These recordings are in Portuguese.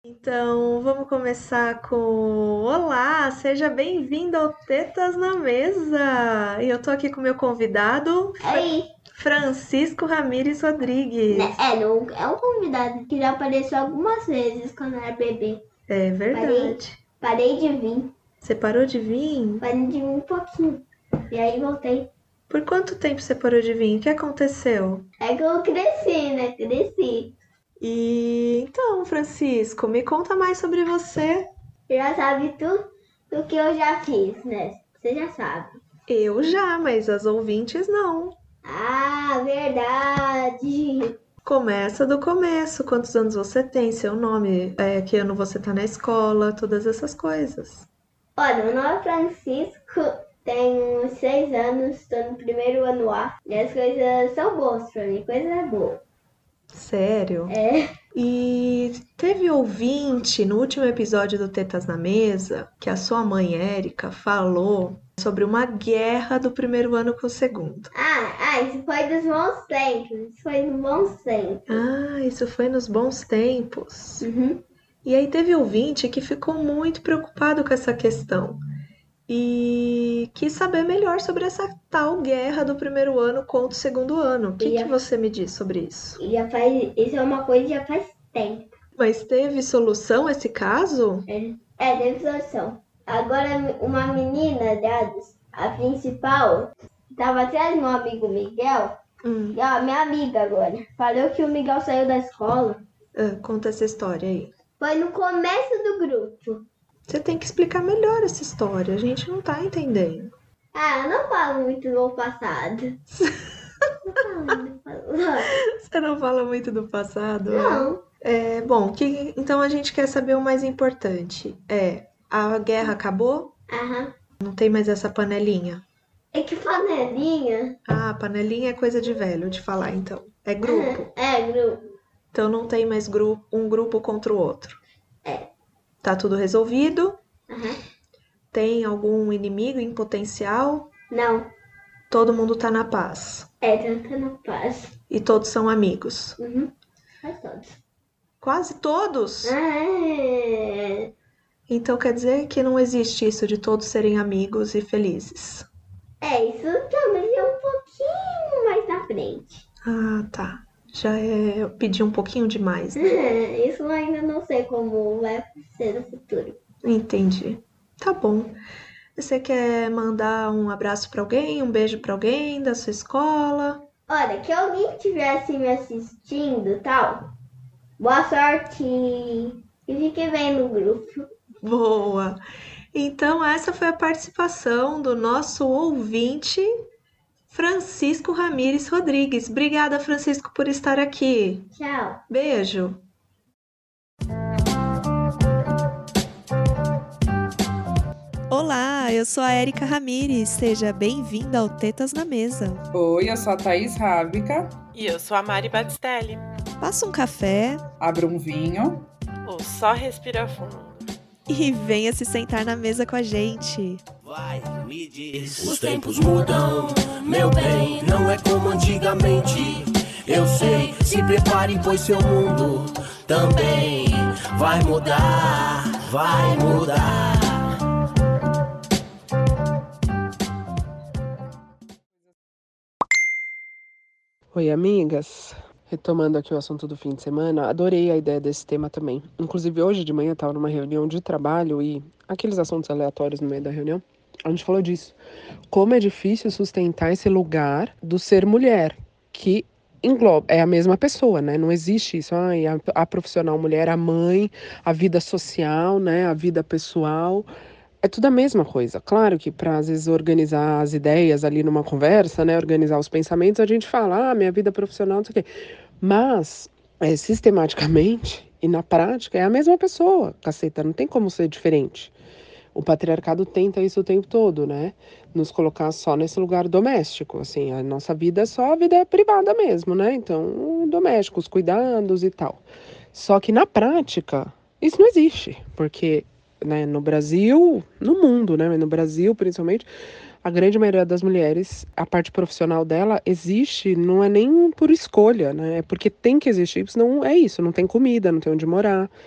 Então, vamos começar com Olá, seja bem-vindo ao Tetas na Mesa. E eu tô aqui com o meu convidado, Aí, Francisco Ramires Rodrigues. não, é um convidado que já apareceu algumas vezes quando eu era bebê. É Parei, verdade. parei de vir, Você parou de vir? parei de vir um pouquinho. E aí voltei. Por quanto tempo você parou de vir? O que aconteceu? É que eu cresci, né? Cresci. E então, Francisco, me conta mais sobre você. Você já sabe tudo do que eu já fiz, né? Você já sabe. Eu já, mas as ouvintes não. Ah, verdade. Começa do começo. Quantos anos você tem? Seu nome? Que ano você tá na escola? Todas essas coisas. Olha, meu nome é Francisco, tenho 6 anos, estou no primeiro ano A. E as coisas são boas pra mim, coisa boa. Sério? É, E teve ouvinte no último episódio do Tetas na Mesa que a sua mãe Érica falou sobre uma guerra do primeiro ano com o segundo. isso foi dos bons tempos. Isso foi dos bons tempos. Ah, isso foi nos bons tempos. Uhum. E aí teve ouvinte que ficou muito preocupado com essa questão e quis saber melhor sobre essa tal guerra do primeiro ano contra o segundo ano. O que E, que já, você me diz sobre isso? e já faz. Isso é uma coisa que já faz tempo. Mas teve solução esse caso? Teve solução. Agora, uma menina, a principal, estava atrás do meu amigo Miguel. Hum, E a minha amiga agora. Falou que o Miguel saiu da escola. conta essa história aí. Foi no começo do grupo. Você tem que explicar melhor essa história, a gente não tá entendendo. Eu não falo muito do meu passado. Não falo, não falo. Você não fala muito do passado, é? Não. Bom, então a gente quer saber o mais importante. A guerra acabou? Aham. Não tem mais essa panelinha? É que panelinha. Ah, panelinha é coisa de velho de falar, então. É grupo. Grupo. Então não tem mais um grupo contra o outro. É. Tá tudo resolvido? Aham. Tem algum inimigo em potencial? Não. Todo mundo tá na paz. Tanta na paz. E todos são amigos. Uhum. Faz todos. Quase todos? É. Então quer dizer que não existe isso de todos serem amigos e felizes. Isso talvez é um pouquinho mais na frente. Ah, tá. Já eu pedi um pouquinho demais, né? Isso eu ainda não sei como vai ser no futuro. Entendi. Tá bom. Você quer mandar um abraço pra alguém, um beijo pra alguém da sua escola? Olha, que alguém estivesse me assistindo e tal, boa sorte e fique bem no grupo. Boa! Então, essa foi a participação do nosso ouvinte, Francisco Ramires Rodrigues. Obrigada, Francisco, por estar aqui. Tchau. Beijo! Olá, eu sou a Érica Ramires. Seja bem-vinda ao Tetas na Mesa. Oi, eu sou a Thaís Rábica. E eu sou a Mari Batistelli. Passa um café. Abra um vinho. Ou só respira fundo. E venha se sentar na mesa com a gente. Vai, me diz. Os tempos mudam, meu bem, não é como antigamente. Eu sei, se prepare, pois seu mundo também vai mudar, vai mudar. Oi, amigas. Retomando aqui o assunto do fim de semana, adorei a ideia desse tema também. Inclusive, hoje de manhã eu estava numa reunião de trabalho e aqueles assuntos aleatórios no meio da reunião, a gente falou disso. Como é difícil sustentar esse lugar do ser mulher, que engloba, é a mesma pessoa, né? Não existe isso, a profissional mulher, a mãe, a vida social, né? A vida pessoal. É tudo a mesma coisa. Claro que para, às vezes, organizar as ideias ali numa conversa, né? Organizar os pensamentos, a gente fala, minha vida profissional, não sei o quê. Mas, sistematicamente e na prática, é a mesma pessoa, caceta, não tem como ser diferente. O patriarcado tenta isso o tempo todo, né? Nos colocar só nesse lugar doméstico, assim, a nossa vida é só a vida privada mesmo, né? Então, doméstico, os cuidados e tal. Só que na prática, isso não existe, porque, né, no Brasil, no mundo, né? Mas no Brasil, principalmente, a grande maioria das mulheres, a parte profissional dela existe, não é nem por escolha, né? É porque tem que existir, senão é isso, não tem comida, não tem onde morar.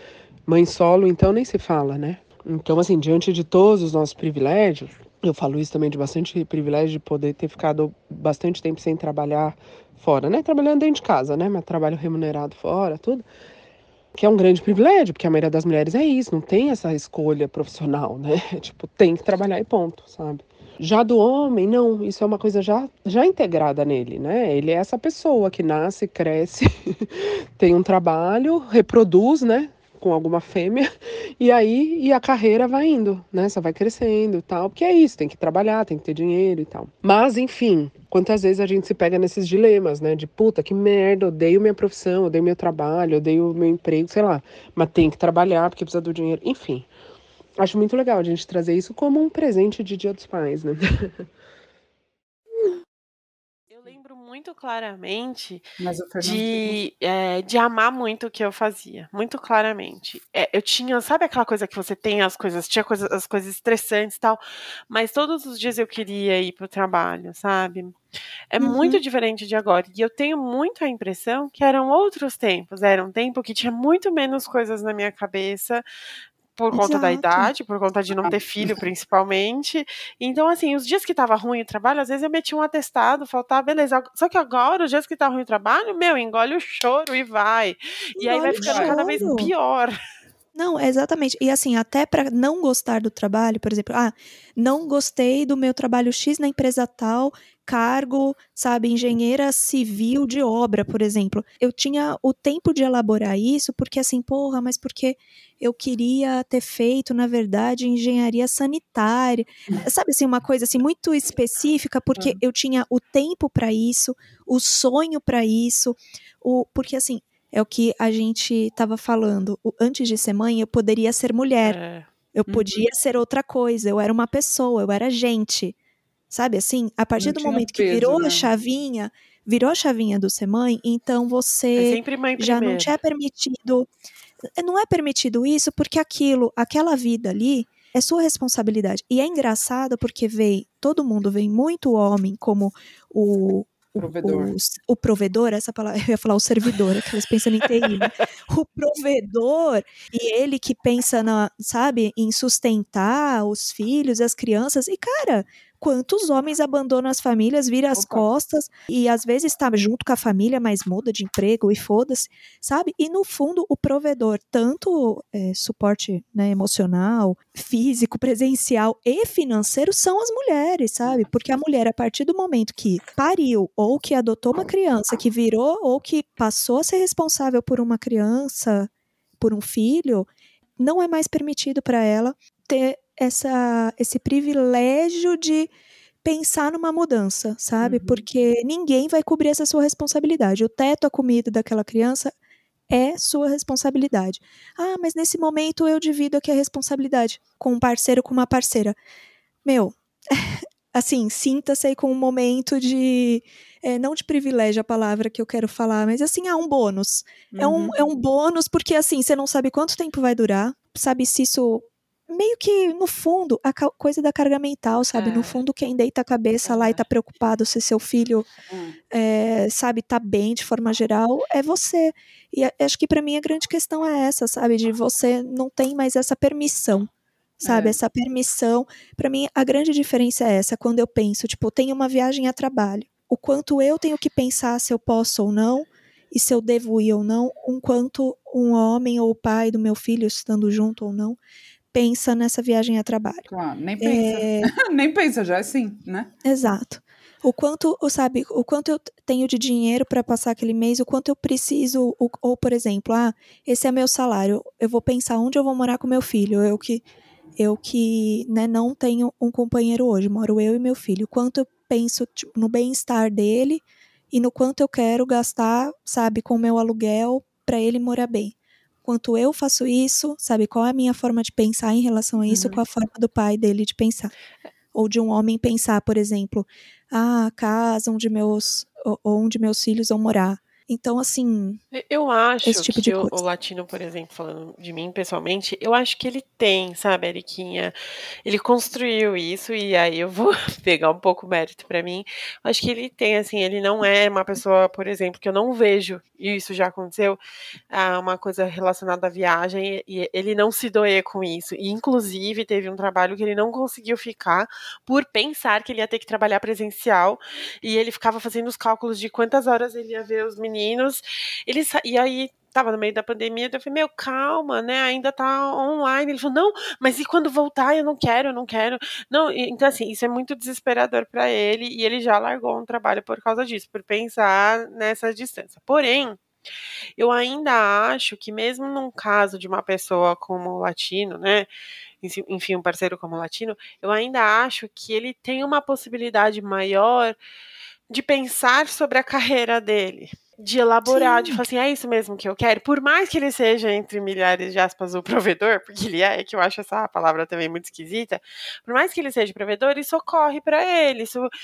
Mãe solo, então, nem se fala, né? Então, assim, diante de todos os nossos privilégios, eu falo isso também de bastante privilégio de poder ter ficado bastante tempo sem trabalhar fora, né? Trabalhando dentro de casa, né? Mas trabalho remunerado fora, tudo. Que é um grande privilégio, porque a maioria das mulheres é isso, não tem essa escolha profissional, né? Tipo, tem que trabalhar e ponto, sabe? Já do homem, não, isso é uma coisa já integrada nele, né? Ele é essa pessoa que nasce, cresce, tem um trabalho, reproduz, né? Com alguma fêmea, e a carreira vai indo, né? Só vai crescendo e tal, porque é isso, tem que trabalhar, tem que ter dinheiro e tal. Mas, enfim, quantas vezes a gente se pega nesses dilemas, né? De puta, que merda, odeio minha profissão, odeio meu trabalho, odeio meu emprego, sei lá. Mas tem que trabalhar porque precisa do dinheiro. Enfim, acho muito legal a gente trazer isso como um presente de Dia dos Pais, né? Eu lembro muito claramente Mas o Fernando de amar muito o que eu fazia, muito claramente. Eu tinha, sabe aquela coisa que você tem as coisas estressantes e tal, mas todos os dias eu queria ir pro trabalho, sabe? É muito diferente de agora. E eu tenho muito a impressão que eram outros tempos. Era um tempo que tinha muito menos coisas na minha cabeça, por conta da Exato. idade, por conta de não ter filho, principalmente. Então, assim, os dias que tava ruim o trabalho, às vezes eu metia um atestado, faltava, beleza. Só que agora, os dias que tá ruim o trabalho, meu, engole o choro e vai. E aí vai Engole o ficando cada vez choro. pior. Não, exatamente. E assim, até para não gostar do trabalho, por exemplo, não gostei do meu trabalho X na empresa tal, cargo, sabe, engenheira civil de obra, por exemplo. Eu tinha o tempo de elaborar isso, porque assim, porra, mas porque eu queria ter feito, na verdade, engenharia sanitária. Sabe assim, uma coisa assim muito específica, porque eu tinha o tempo para isso, o sonho para isso, porque assim, é o que a gente estava falando. Antes de ser mãe, eu poderia ser mulher. Eu podia ser outra coisa. Eu era uma pessoa, eu era gente. Sabe assim? A partir não do tinha momento que peso, virou né? a chavinha do ser mãe, então É você sempre mãe já não primeiro. tinha permitido. Não é permitido isso porque aquela vida ali é sua responsabilidade. E é engraçado porque todo mundo vem muito homem como Provedor. o provedor, essa palavra, eu ia falar o servidor, aquelas pensando em TI, né? O provedor, e ele que pensa sabe, em sustentar os filhos, as crianças, e cara, quantos homens abandonam as famílias, viram as costas, e às vezes está junto com a família, mas muda de emprego e foda-se, sabe? E no fundo, o provedor, tanto suporte, né, emocional, físico, presencial e financeiro, são as mulheres, sabe? Porque a mulher, a partir do momento que pariu, ou que adotou uma criança, que virou, ou que passou a ser responsável por uma criança, por um filho, não é mais permitido para ela ter esse privilégio de pensar numa mudança, sabe? Porque ninguém vai cobrir essa sua responsabilidade. O teto, a comida daquela criança é sua responsabilidade. Mas nesse momento eu divido aqui a responsabilidade com um parceiro, com uma parceira. Meu, assim, sinta-se aí com um momento de, não de privilégio a palavra que eu quero falar, mas assim, um bônus. É um bônus porque assim, você não sabe quanto tempo vai durar, sabe se isso... Meio que, no fundo, a coisa da carga mental, sabe? No fundo, quem deita a cabeça lá e tá preocupado se seu filho, sabe, tá bem de forma geral, é você. E acho que pra mim a grande questão é essa, sabe? De você não tem mais essa permissão, sabe? Essa permissão. Pra mim, a grande diferença é essa, quando eu penso, tipo, eu tenho uma viagem a trabalho. O quanto eu tenho que pensar se eu posso ou não, e se eu devo ir ou não, enquanto um homem ou o pai do meu filho, estando junto ou não, pensa nessa viagem a trabalho. Claro, nem pensa. Nem pensa, já é assim, né? Exato. O quanto eu tenho de dinheiro para passar aquele mês, o quanto eu preciso, ou por exemplo, esse é meu salário, eu vou pensar onde eu vou morar com meu filho, eu que né, não tenho um companheiro hoje, moro eu e meu filho, o quanto eu penso tipo, no bem-estar dele e no quanto eu quero gastar, sabe, com o meu aluguel para ele morar bem. Quanto eu faço isso, sabe, qual é a minha forma de pensar em relação a isso, qual a forma do pai dele de pensar. Ou de um homem pensar, por exemplo, a casa onde meus filhos vão morar. Então, assim, Eu acho esse tipo que de o coisa. latino, por exemplo, falando de mim pessoalmente, eu acho que ele tem, sabe, Eriquinha? Ele construiu isso e aí eu vou pegar um pouco o mérito pra mim. Eu acho que ele tem, assim, ele não é uma pessoa, por exemplo, que eu não vejo, e isso já aconteceu, uma coisa relacionada à viagem, e ele não se doer com isso. E, inclusive, teve um trabalho que ele não conseguiu ficar por pensar que ele ia ter que trabalhar presencial, e ele ficava fazendo os cálculos de quantas horas ele ia ver os meninos. E aí, tava no meio da pandemia, eu falei, meu, calma, né, ainda tá online. Ele falou, não, mas e quando voltar? Eu não quero. Não, então assim, isso é muito desesperador pra ele, e ele já largou um trabalho por causa disso, por pensar nessa distância. Porém, eu ainda acho que mesmo num caso de uma pessoa como latino, né, enfim, um parceiro como latino, eu ainda acho que ele tem uma possibilidade maior de pensar sobre a carreira dele, de elaborar, de falar assim, é isso mesmo que eu quero, por mais que ele seja, entre milhares de aspas, o provedor, porque ele é que eu acho essa palavra também muito esquisita, por mais que ele seja provedor, isso ocorre para ele,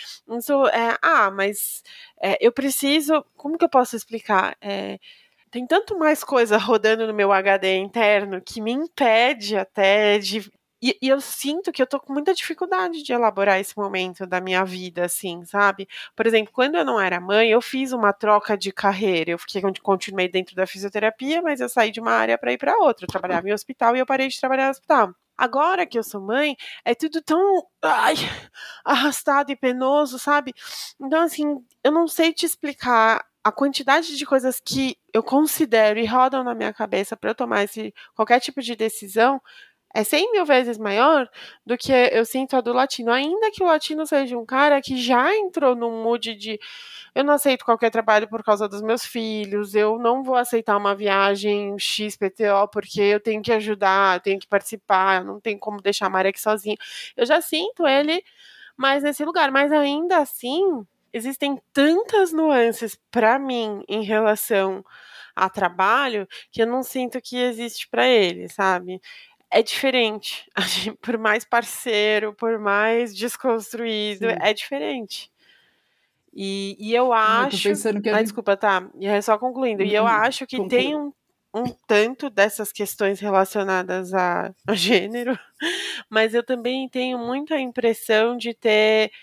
mas eu preciso, como que eu posso explicar? Tem tanto mais coisa rodando no meu HD interno que me impede até de... E eu sinto que eu tô com muita dificuldade de elaborar esse momento da minha vida, assim, sabe? Por exemplo, quando eu não era mãe, eu fiz uma troca de carreira. Eu continuei dentro da fisioterapia, mas eu saí de uma área para ir para outra. Eu trabalhava em hospital e eu parei de trabalhar no hospital. Agora que eu sou mãe, é tudo tão arrastado e penoso, sabe? Então, assim, eu não sei te explicar a quantidade de coisas que eu considero e rodam na minha cabeça para eu tomar qualquer tipo de decisão é 100 mil vezes maior do que eu sinto a do latino. Ainda que o latino seja um cara que já entrou num mood de eu não aceito qualquer trabalho por causa dos meus filhos, eu não vou aceitar uma viagem XPTO porque eu tenho que ajudar, eu tenho que participar, eu não tenho como deixar a Mari aqui sozinha. Eu já sinto ele mais nesse lugar, mas ainda assim existem tantas nuances para mim em relação a trabalho que eu não sinto que existe para ele, sabe? É diferente. Por mais parceiro, por mais desconstruído, Sim. é diferente. E eu acho... tô pensando que desculpa, tá. E é só concluindo. E eu acho que tem um tanto dessas questões relacionadas a gênero, mas eu também tenho muita impressão de ter...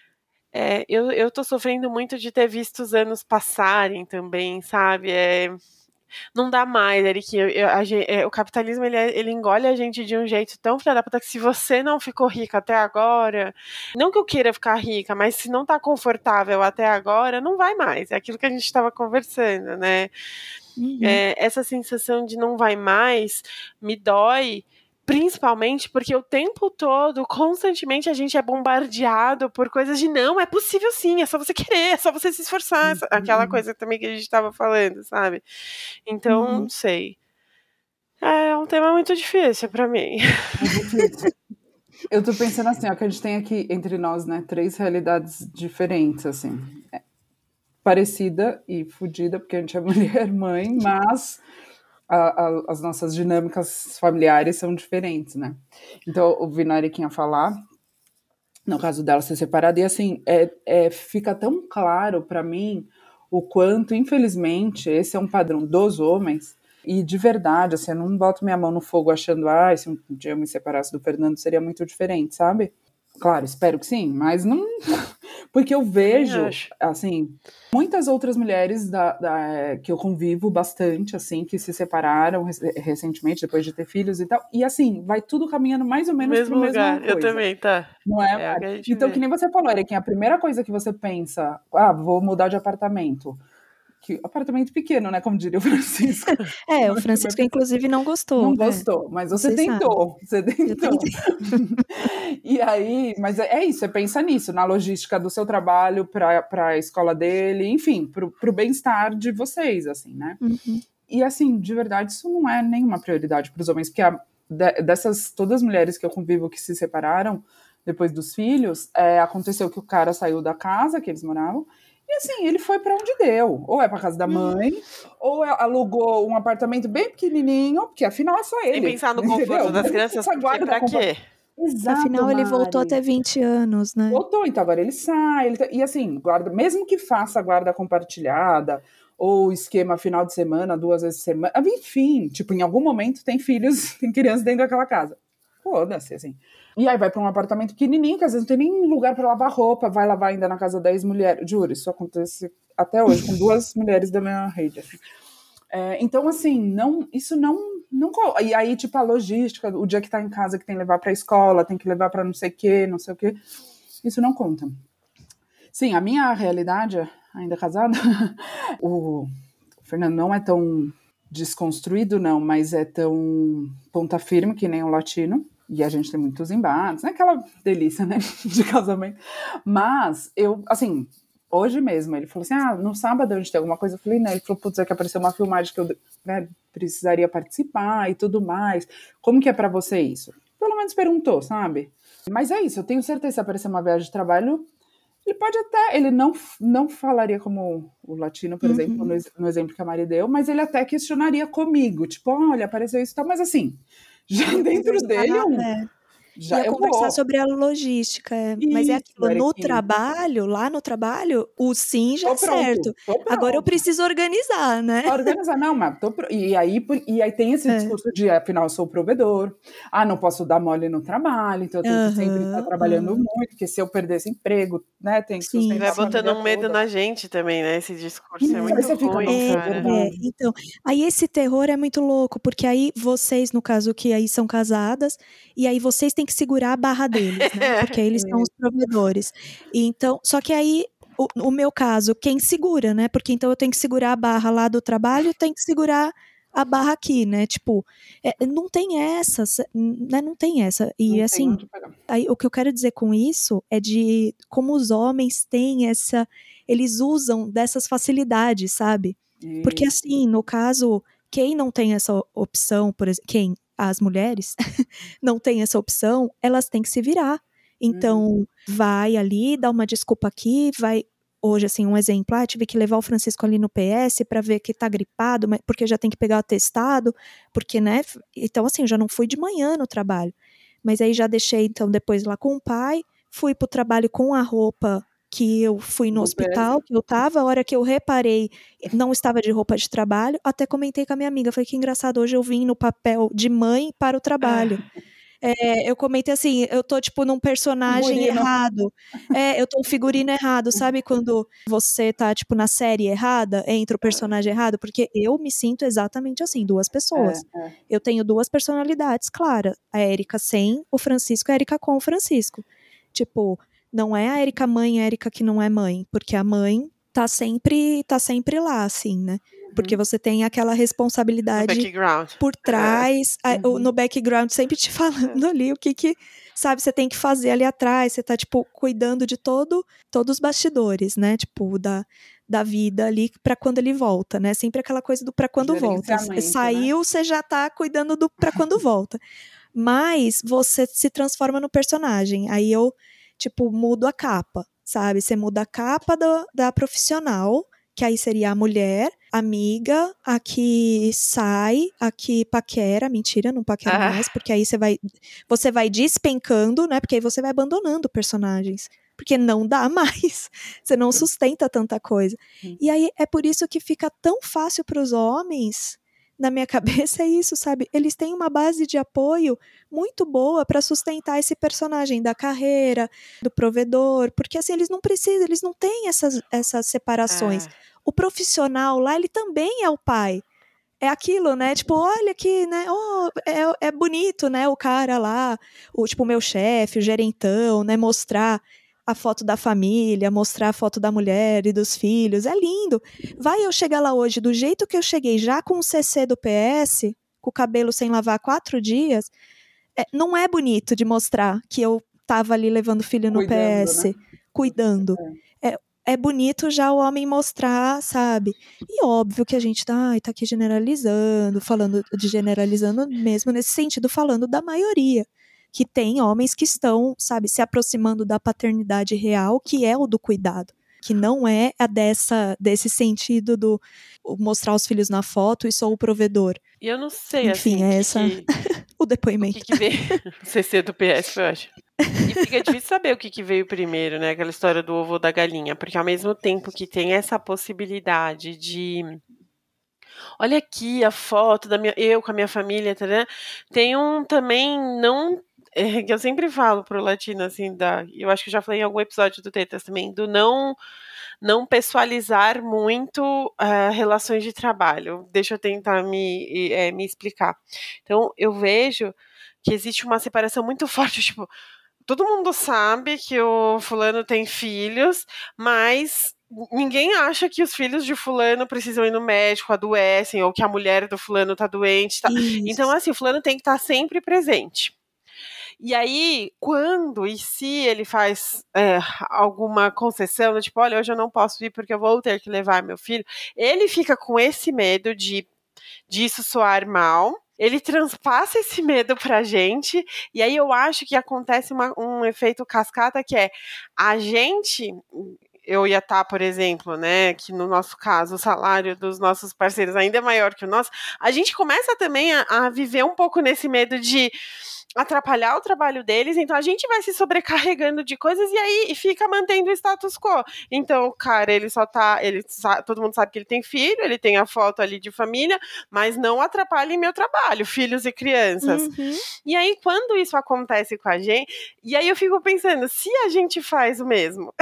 eu tô sofrendo muito de ter visto os anos passarem também, sabe? Não dá mais, Eric. O capitalismo, ele engole a gente de um jeito tão filha da puta que se você não ficou rica até agora, não que eu queira ficar rica, mas se não tá confortável até agora, não vai mais. É aquilo que a gente estava conversando, né? Essa sensação de não vai mais me dói, principalmente porque o tempo todo, constantemente, a gente é bombardeado por coisas de não, é possível sim, é só você querer, é só você se esforçar, aquela coisa também que a gente estava falando, sabe? Então, não sei. É um tema muito difícil pra mim. Eu tô pensando assim, ó, que a gente tem aqui entre nós, né, 3 realidades diferentes, assim. Parecida e fodida, porque a gente é mulher, mãe, mas as nossas dinâmicas familiares são diferentes, né? Então, ouvindo a Eriquinha falar, no caso dela ser separada, e assim, fica tão claro para mim o quanto, infelizmente, esse é um padrão dos homens, e de verdade, assim, eu não boto minha mão no fogo achando, se um dia eu me separasse do Fernando seria muito diferente, sabe? Claro, espero que sim, mas não... Porque eu vejo, assim, muitas outras mulheres que eu convivo bastante, assim, que se separaram recentemente, depois de ter filhos e tal, e assim, vai tudo caminhando mais ou menos pro mesmo lugar. Eu também, tá. Não é? Então, que nem você falou, Eric, a primeira coisa que você pensa, vou mudar de apartamento. Apartamento pequeno, né? Como diria o Francisco. O Francisco, inclusive, não gostou. Não gostou, mas você tentou. Você tentou. E aí, mas é isso, você pensa nisso, na logística do seu trabalho para a escola dele, enfim, pro bem-estar de vocês, assim, né? Uhum. E assim, de verdade, isso não é nenhuma prioridade para os homens, porque dessas todas as mulheres que eu convivo que se separaram depois dos filhos, aconteceu que o cara saiu da casa que eles moravam, e assim, ele foi para onde deu. Ou é para casa da mãe, ou alugou um apartamento bem pequenininho, porque afinal é só ele. E pensar no conforto das crianças, porque pra quê? Exato, afinal, ele voltou Mari. até 20 anos, né? Voltou, então agora ele sai. E assim, guarda, mesmo que faça a guarda compartilhada, ou esquema final de semana, 2 vezes por semana, enfim, tipo, em algum momento tem filhos, tem crianças dentro daquela casa. Foda-se, assim. E aí vai pra um apartamento pequenininho, que às vezes não tem nem lugar pra lavar roupa, vai lavar ainda na casa 10 mulheres. Juro, isso acontece até hoje, com 2 mulheres da minha rede, assim. Então, assim, isso não. E aí, tipo, a logística, o dia que tá em casa, que tem que levar pra escola, tem que levar pra não sei o quê, isso não conta. Sim, a minha realidade, ainda casada, o Fernando não é tão desconstruído, não, mas é tão ponta firme que nem o latino. E a gente tem muitos embates, é aquela delícia, né, de casamento. Mas assim, hoje mesmo, ele falou assim, no sábado a gente tem alguma coisa. Eu falei, né, ele falou, putz, é que apareceu uma filmagem que eu precisaria participar e tudo mais. Como que é pra você isso? Pelo menos perguntou, sabe? Mas é isso, eu tenho certeza que se aparecer uma viagem de trabalho, ele pode até, ele não falaria como o latino, por exemplo, no exemplo que a Mari deu, mas ele até questionaria comigo, tipo, olha, apareceu isso e tal, mas assim, já dentro dele, ia conversar sobre a logística, mas é aquilo, no trabalho, lá no trabalho, o sim já é certo. Agora eu preciso organizar, né? Organizar, não, mas e aí tem esse discurso de, afinal, eu sou o provedor, não posso dar mole no trabalho, então eu tenho que sempre estar trabalhando muito, porque se eu perder esse emprego, né, tem que sustentar. Vai botando um medo na gente também, né, esse discurso é muito ruim, cara. Então, aí esse terror é muito louco, porque aí vocês, no caso que aí são casadas, e aí vocês têm que segurar a barra deles, né? Porque eles são os provedores. E então, só que aí, o meu caso, quem segura, né? Porque então eu tenho que segurar a barra lá do trabalho, eu tenho que segurar a barra aqui, né? Tipo, não tem essa, né? Não tem essa. E não assim, aí, o que eu quero dizer com isso é de como os homens têm essa, eles usam dessas facilidades, sabe? Porque assim, no caso, quem não tem essa opção, por exemplo, as mulheres não têm essa opção, elas têm que se virar. Então, vai ali, dá uma desculpa aqui, vai. Hoje, assim, um exemplo, tive que levar o Francisco ali no PS para ver que tá gripado, porque já tem que pegar o atestado, porque, né, então assim, eu já não fui de manhã no trabalho, mas aí já deixei, então, depois lá com o pai, fui pro trabalho com a roupa que eu fui no hospital, que eu tava, a hora que eu reparei, não estava de roupa de trabalho, até comentei com a minha amiga, falei que engraçado, hoje eu vim no papel de mãe para o trabalho. Eu comentei assim, eu tô tipo num personagem errado, eu tô um figurino errado, sabe quando você tá tipo na série errada, entra o personagem errado, porque eu me sinto exatamente assim, 2 pessoas, eu tenho 2 personalidades, claras, a Érica sem o Francisco, a Érica com o Francisco, tipo, não é a Érica mãe, a Érica que não é mãe, porque a mãe tá sempre lá, assim, né? Porque você tem aquela responsabilidade por trás, no background, sempre te falando ali o que, sabe, você tem que fazer ali atrás, você tá, tipo, cuidando de todos os bastidores, né? Tipo, da vida ali pra quando ele volta, né? Sempre aquela coisa do pra quando volta. Saiu, né? Você já tá cuidando do pra quando volta. Mas você se transforma no personagem. Aí eu, tipo, mudo a capa, sabe? Você muda a capa da profissional, que aí seria a mulher, amiga, a que sai, a que paquera, mentira, não paquera mais, porque aí você vai despencando, né, porque aí você vai abandonando personagens, porque não dá mais, você não sustenta tanta coisa. E aí é por isso que fica tão fácil para os homens, na minha cabeça é isso, sabe, eles têm uma base de apoio muito boa para sustentar esse personagem da carreira, do provedor, porque assim, eles não precisam, eles não têm essas separações. O profissional lá, ele também é o pai. É aquilo, né? Tipo, olha aqui, né? Oh, é bonito, né? O cara lá, tipo, o meu chefe, o gerentão, né? Mostrar a foto da família, mostrar a foto da mulher e dos filhos. É lindo. Vai eu chegar lá hoje do jeito que eu cheguei, já com o CC do PS, com o cabelo sem lavar 4 dias, não é bonito de mostrar que eu tava ali levando o filho no PS, né? Cuidando. É bonito já o homem mostrar, sabe? E óbvio que a gente tá aqui generalizando, falando de generalizando mesmo nesse sentido, falando da maioria, que tem homens que estão, sabe, se aproximando da paternidade real, que é o do cuidado, que não é a desse sentido do mostrar os filhos na foto e sou o provedor. E eu não sei, enfim, assim, essa o depoimento. O que vê o CC do PS, eu acho. E fica difícil saber o que veio primeiro, né? Aquela história do ovo ou da galinha. Porque ao mesmo tempo que tem essa possibilidade de... Olha aqui a foto eu com a minha família, tá, tem um também não... que eu sempre falo pro latino, assim, eu acho que já falei em algum episódio do Tetas também, do não pessoalizar muito relações de trabalho. Deixa eu tentar me explicar. Então, eu vejo que existe uma separação muito forte, tipo, todo mundo sabe que o fulano tem filhos, mas ninguém acha que os filhos de fulano precisam ir no médico, adoecem, ou que a mulher do fulano tá doente. Tá? Então, assim, o fulano tem que estar sempre presente. E aí, quando e se ele faz alguma concessão, tipo, olha, hoje eu não posso ir porque eu vou ter que levar meu filho, ele fica com esse medo disso soar mal, ele transpassa esse medo pra gente, e aí eu acho que acontece um efeito cascata, que é a gente... Eu ia estar, por exemplo, né, que no nosso caso o salário dos nossos parceiros ainda é maior que o nosso, a gente começa também a viver um pouco nesse medo de atrapalhar o trabalho deles, então a gente vai se sobrecarregando de coisas e aí fica mantendo o status quo. Então, o cara, todo mundo sabe que ele tem filho, ele tem a foto ali de família, mas não atrapalhe meu trabalho, filhos e crianças. E aí, quando isso acontece com a gente, e aí eu fico pensando, se a gente faz o mesmo...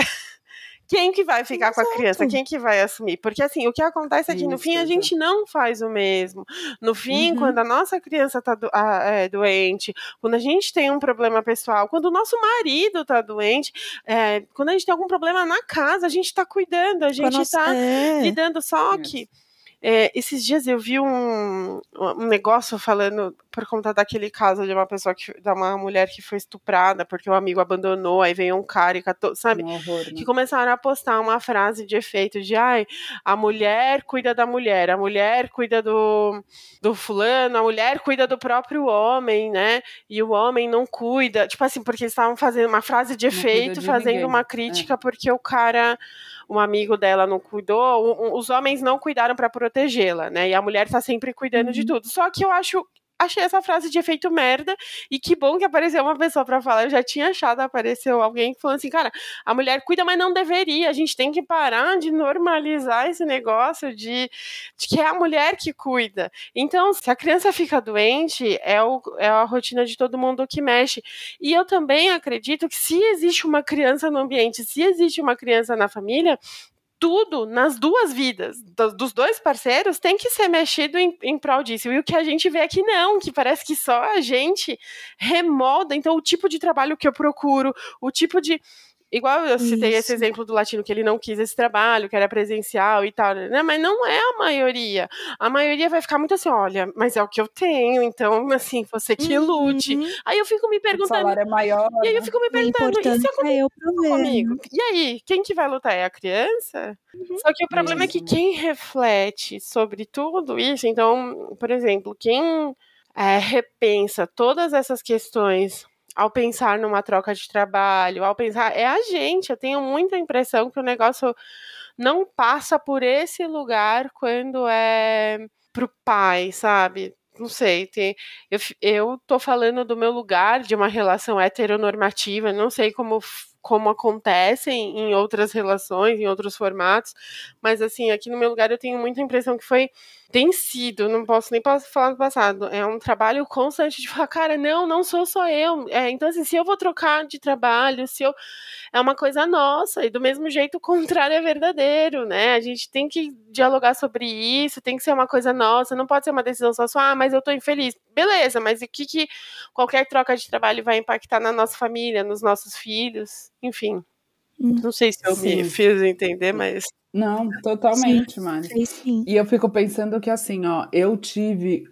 Quem que vai ficar com a criança? Quem que vai assumir? Porque, assim, o que acontece é que, no fim, a gente não faz o mesmo. No fim, quando a nossa criança tá doente, quando a gente tem um problema pessoal, quando o nosso marido tá doente, quando a gente tem algum problema na casa, a gente tá cuidando, a gente tá lidando. Só que esses dias eu vi um negócio falando, por conta daquele caso de uma mulher que foi estuprada porque o amigo abandonou, aí veio um cara e catou, sabe? Horror, né? Que começaram a postar uma frase de efeito de a mulher cuida da mulher, a mulher cuida do fulano, a mulher cuida do próprio homem, né? E o homem não cuida, tipo assim, porque eles estavam fazendo uma frase de efeito, fazendo uma crítica porque o cara... Um amigo dela não cuidou, os homens não cuidaram para protegê-la, né? E a mulher tá sempre cuidando de tudo. Só que eu achei essa frase de efeito merda, e que bom que apareceu uma pessoa pra falar. Eu já tinha achado, apareceu alguém que falou assim, cara, a mulher cuida, mas não deveria, a gente tem que parar de normalizar esse negócio de que é a mulher que cuida. Então, se a criança fica doente, é a rotina de todo mundo que mexe. E eu também acredito que se existe uma criança no ambiente, se existe uma criança na família, tudo nas duas vidas dos dois parceiros tem que ser mexido em prol disso. E o que a gente vê é que não, que parece que só a gente remolda. Então, o tipo de trabalho que eu procuro, o tipo de... Igual eu citei esse exemplo do latino, que ele não quis esse trabalho, que era presencial e tal, né? Mas não é a maioria. A maioria vai ficar muito assim, olha, mas é o que eu tenho, então, assim, você que lute. Aí eu fico me perguntando... O salário é maior, e aí eu fico me perguntando, e se acontecer comigo? E aí, quem que vai lutar? É a criança? Só que o problema é que quem reflete sobre tudo isso, então, por exemplo, quem repensa todas essas questões... Ao pensar numa troca de trabalho, ao pensar... É a gente, eu tenho muita impressão que o negócio não passa por esse lugar quando é pro pai, sabe? Não sei, eu tô falando do meu lugar, de uma relação heteronormativa, não sei como acontece em outras relações, em outros formatos, mas assim, aqui no meu lugar eu tenho muita impressão que tem sido, não posso nem falar do passado, é um trabalho constante de falar, cara, não sou só eu, então assim, se eu vou trocar de trabalho, é uma coisa nossa, e do mesmo jeito o contrário é verdadeiro, né, a gente tem que dialogar sobre isso, tem que ser uma coisa nossa, não pode ser uma decisão só, mas eu tô infeliz, beleza, mas o que qualquer troca de trabalho vai impactar na nossa família, nos nossos filhos, enfim, não sei se eu me fiz entender, mas... Não, totalmente, Mari. E eu fico pensando que, assim, eu tive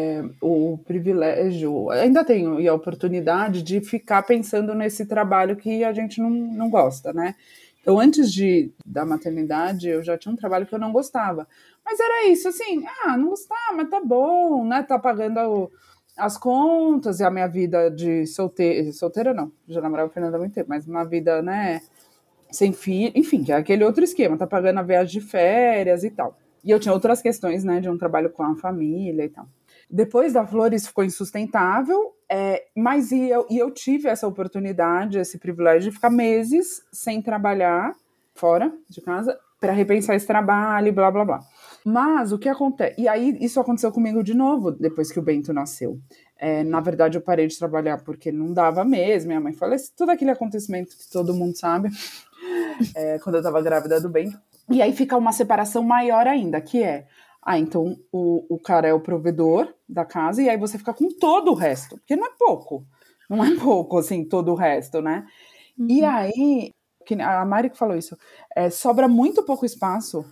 o privilégio, ainda tenho, e a oportunidade de ficar pensando nesse trabalho que a gente não gosta, né? Então, antes da maternidade, eu já tinha um trabalho que eu não gostava. Mas era isso, assim, não gostava, mas tá bom, né? Tá pagando as contas e a minha vida de solteira não, já namorava o Fernando há muito tempo, mas uma vida, né... sem filho, enfim, que é aquele outro esquema, tá pagando a viagem de férias e tal. E eu tinha outras questões, né, de um trabalho com a família e tal. Depois da Flor, isso ficou insustentável, Mas eu tive essa oportunidade, esse privilégio de ficar meses sem trabalhar fora de casa para repensar esse trabalho, blá, blá, blá. Mas o que acontece... E aí isso aconteceu comigo de novo, depois que o Bento nasceu. Na verdade, eu parei de trabalhar porque não dava mesmo. Minha mãe faleceu, todo aquele acontecimento que todo mundo sabe, quando eu estava grávida do Bento. E aí fica uma separação maior ainda, que é... então o cara é o provedor da casa e aí você fica com todo o resto. Porque não é pouco, assim, todo o resto, né? E aí, a Mari que falou isso, sobra muito pouco espaço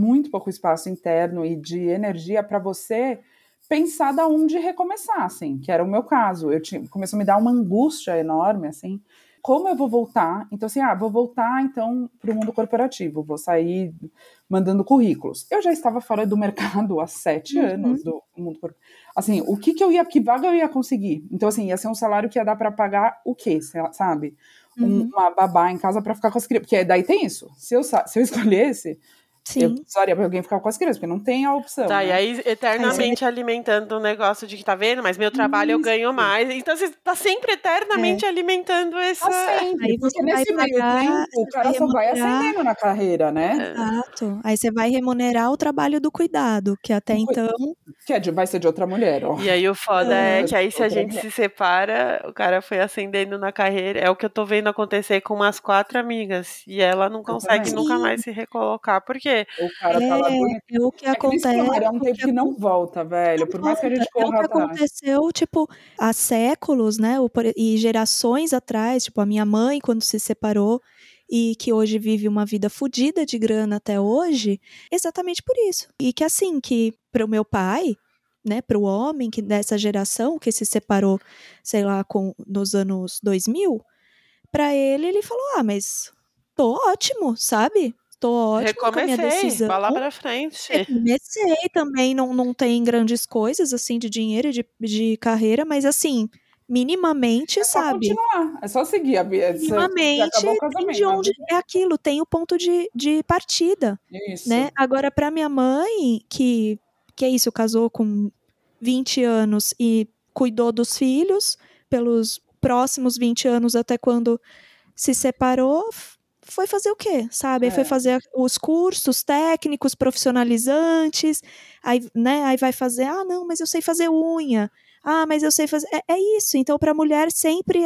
interno e de energia para você pensar da onde recomeçar, assim, que era o meu caso. Começou a me dar uma angústia enorme, assim, como eu vou voltar? Então, assim, vou voltar, então, para o mundo corporativo, vou sair mandando currículos. Eu já estava fora do mercado há 7 anos do mundo corporativo. Assim, que vaga eu ia conseguir? Então, assim, ia ser um salário que ia dar para pagar o quê, sabe? Uma babá em casa para ficar com as crianças. Porque daí tem isso. Se eu escolhesse... Sim. Eu precisaria para alguém ficar com as crianças, porque não tem a opção. Tá, né? E aí eternamente alimentando um negócio de que tá vendo, mas meu trabalho eu ganho mais. Então você tá sempre eternamente alimentando essa. Sempre, Aí porque você vai nesse meio pagar, tempo o cara só vai ascendendo na carreira, né? Exato. Aí você vai remunerar o trabalho do cuidado, que até então... Que vai ser de outra mulher, ó. E aí o foda é que aí se a gente se separa, o cara foi ascendendo na carreira. É o que eu tô vendo acontecer com umas 4 amigas. E ela não consegue nunca mais se recolocar. Por quê? O cara tá lá bonito. É o que acontece. É um tempo que não volta, velho. Por mais que a gente corra atrás. É o que aconteceu, tipo, há séculos, né? E gerações atrás, tipo, a minha mãe, quando se separou, e que hoje vive uma vida fodida de grana até hoje, exatamente por isso. E que assim, que pro meu pai, né, pro homem que dessa geração que se separou, sei lá, nos anos 2000, pra ele falou, mas tô ótimo, sabe? Tô ótimo com a minha decisão. Vai lá pra frente. Recomecei também, não tem grandes coisas, assim, de dinheiro, de carreira, mas assim... minimamente, sabe? É só continuar, é só seguir a vida. Minimamente, tem de onde é aquilo, tem o ponto de partida. Isso. Né? Agora, para minha mãe, que é isso, casou com 20 anos e cuidou dos filhos pelos próximos 20 anos até quando se separou, foi fazer o quê, sabe? Foi fazer os cursos técnicos, profissionalizantes, aí, né, aí vai fazer, não, mas eu sei fazer unha, mas eu sei fazer... É isso. Então, para a mulher, sempre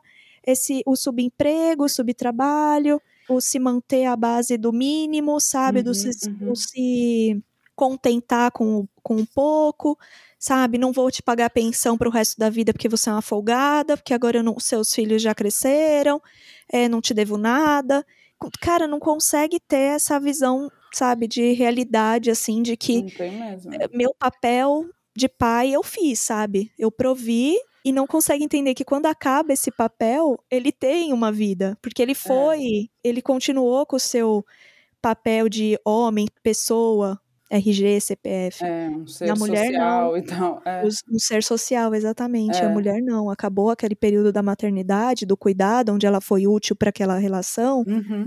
o subemprego, o subtrabalho, o se manter à base do mínimo, sabe? Do se contentar com um pouco, sabe? Não vou te pagar pensão para o resto da vida porque você é uma folgada, porque agora seus filhos já cresceram, não te devo nada. Cara, não consegue ter essa visão, sabe? De realidade, assim, de que meu papel... de pai eu fiz, sabe? Eu provi e não consegue entender que quando acaba esse papel, ele tem uma vida. Porque ele continuou com o seu papel de homem, pessoa, RG, CPF. Um ser a mulher social não. E tal. Um ser social, exatamente. A mulher não. Acabou aquele período da maternidade, do cuidado, onde ela foi útil para aquela relação.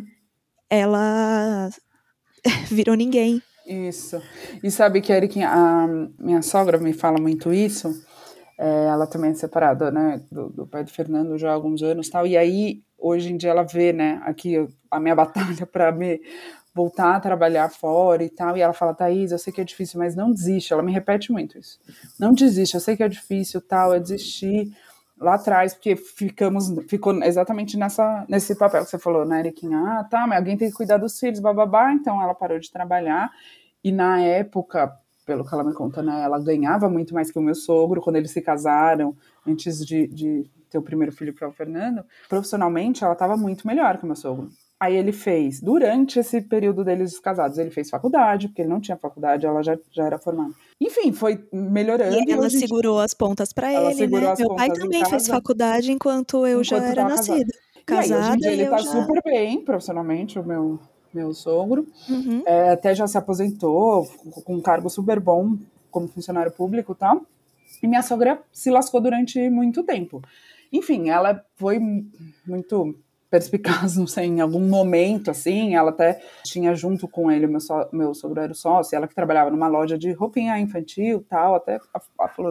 Ela virou ninguém. Isso. E sabe que, Eric, a minha sogra me fala muito isso. Ela também é separada, né, do pai do Fernando já há alguns anos, tal. E aí, hoje em dia, ela vê, né, aqui a minha batalha para me voltar a trabalhar fora e tal. E ela fala, Thaís, eu sei que é difícil, mas não desiste. Ela me repete muito isso. Não desiste, eu sei que é difícil, tal. Eu desisti lá atrás, porque ficou exatamente nesse papel que você falou, né, Eriquinha? Tá, mas alguém tem que cuidar dos filhos, bababá. Então ela parou de trabalhar e na época, pelo que ela me conta, né, ela ganhava muito mais que o meu sogro quando eles se casaram, antes de ter o primeiro filho para o Fernando. Profissionalmente, ela estava muito melhor que o meu sogro. Aí ele fez, durante esse período deles casados, ele fez faculdade, porque ele não tinha faculdade, ela já era formada. Enfim, foi melhorando. E ela segurou as pontas para ele, né? Meu pai também fez faculdade enquanto eu já era nascida. Casada. E aí, hoje em dia ele tá super bem profissionalmente, o meu sogro. Até já se aposentou, com um cargo super bom como funcionário público e tal. E minha sogra se lascou durante muito tempo. Enfim, ela foi muito perspicaz, não sei, em algum momento, assim, ela até tinha junto com ele, meu sogro era o sócio, ela que trabalhava numa loja de roupinha infantil, tal, até a Flor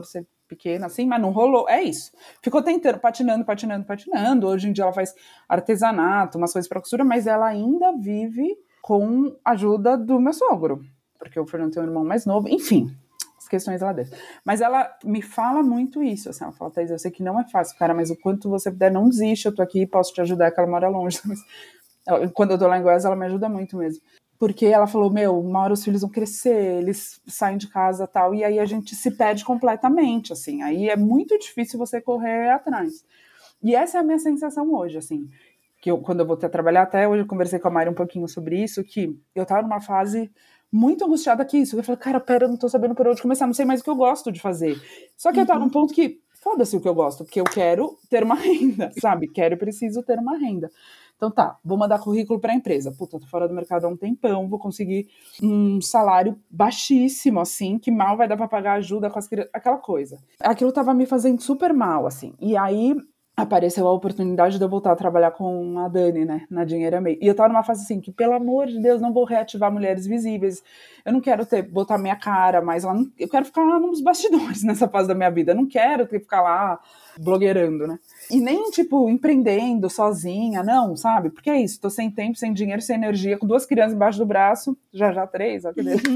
pequena, assim, mas não rolou. É isso. Ficou tentando, patinando. Hoje em dia ela faz artesanato, umas coisas pra costura, mas ela ainda vive com a ajuda do meu sogro. Porque o Fernando tem um irmão mais novo. Enfim, as questões lá dentro. Mas ela me fala muito isso, assim, ela fala, Thaís, eu sei que não é fácil, cara, mas o quanto você puder, não desiste, eu tô aqui, posso te ajudar, que ela mora longe. Mas quando eu tô lá em Goiás, ela me ajuda muito mesmo. Porque ela falou, uma hora os filhos vão crescer, eles saem de casa e tal, e aí a gente se perde completamente, assim. Aí é muito difícil você correr atrás. E essa é a minha sensação hoje, assim. Que quando eu voltei a trabalhar, até hoje eu conversei com a Mari um pouquinho sobre isso, que eu tava numa fase muito angustiada que isso. Eu falei, cara, pera, eu não tô sabendo por onde começar, não sei mais o que eu gosto de fazer. Só que eu tava num ponto que, foda-se o que eu gosto, porque eu quero ter uma renda, sabe? Quero e preciso ter uma renda. Então tá, vou mandar currículo para a empresa. Puta, tô fora do mercado há um tempão, vou conseguir um salário baixíssimo, assim, que mal vai dar para pagar ajuda com as crianças, aquela coisa. Aquilo tava me fazendo super mal, assim. E aí apareceu a oportunidade de eu voltar a trabalhar com a Dani, né, na Dinheiro é Meio. E eu tava numa fase assim, que pelo amor de Deus, não vou reativar Mulheres Visíveis. Eu não quero botar minha cara mais lá, eu quero ficar nos bastidores nessa fase da minha vida. Eu não quero ter que ficar lá blogueirando, né. E nem, tipo, empreendendo sozinha, não, sabe? Porque é isso, tô sem tempo, sem dinheiro, sem energia, com 2 crianças embaixo do braço, já 3, ó, que Deus.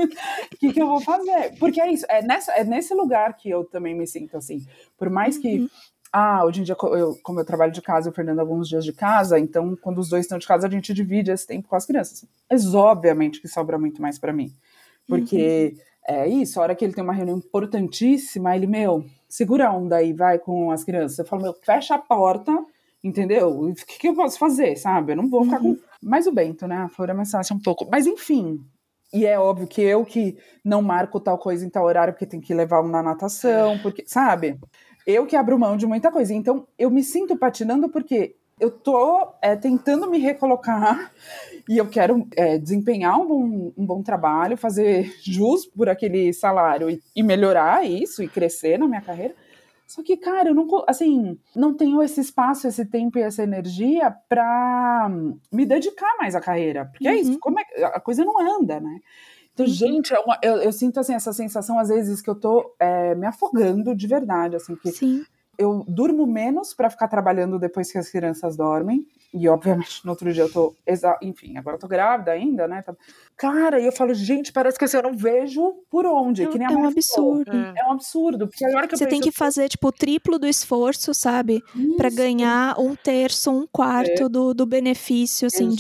O que eu vou fazer? Porque é isso, é nesse lugar que eu também me sinto assim. Por mais que hoje em dia, como eu trabalho de casa, o Fernando alguns dias de casa, então quando os dois estão de casa, a gente divide esse tempo com as crianças. Mas obviamente que sobra muito mais pra mim. Porque é isso, a hora que ele tem uma reunião importantíssima, ele, segura a onda aí, vai com as crianças. Eu falo, fecha a porta, entendeu? O que eu posso fazer, sabe? Eu não vou ficar com... Mais o Bento, né? A Flor é mais fácil um pouco. Mas enfim... E é óbvio que eu que não marco tal coisa em tal horário porque tem que levar um na natação, porque, sabe? Eu que abro mão de muita coisa. Então, eu me sinto patinando porque eu tô tentando me recolocar e eu quero desempenhar um bom trabalho, fazer jus por aquele salário e melhorar isso e crescer na minha carreira. Só que, cara, eu não tenho esse espaço, esse tempo e essa energia pra me dedicar mais à carreira. Porque é isso, a coisa não anda, né? Então, gente, eu sinto assim, essa sensação, às vezes, que eu tô me afogando de verdade, assim, que eu durmo menos pra ficar trabalhando depois que as crianças dormem. E, obviamente, no outro dia eu tô... Enfim, agora eu tô grávida ainda, né? Cara, e eu falo, gente, parece que assim, eu não vejo por onde. Que nem a um absurdo. É um absurdo. Porque agora que você tem que fazer, tipo, o triplo do esforço, sabe? Pra ganhar 1/3, 1/4 do benefício, assim,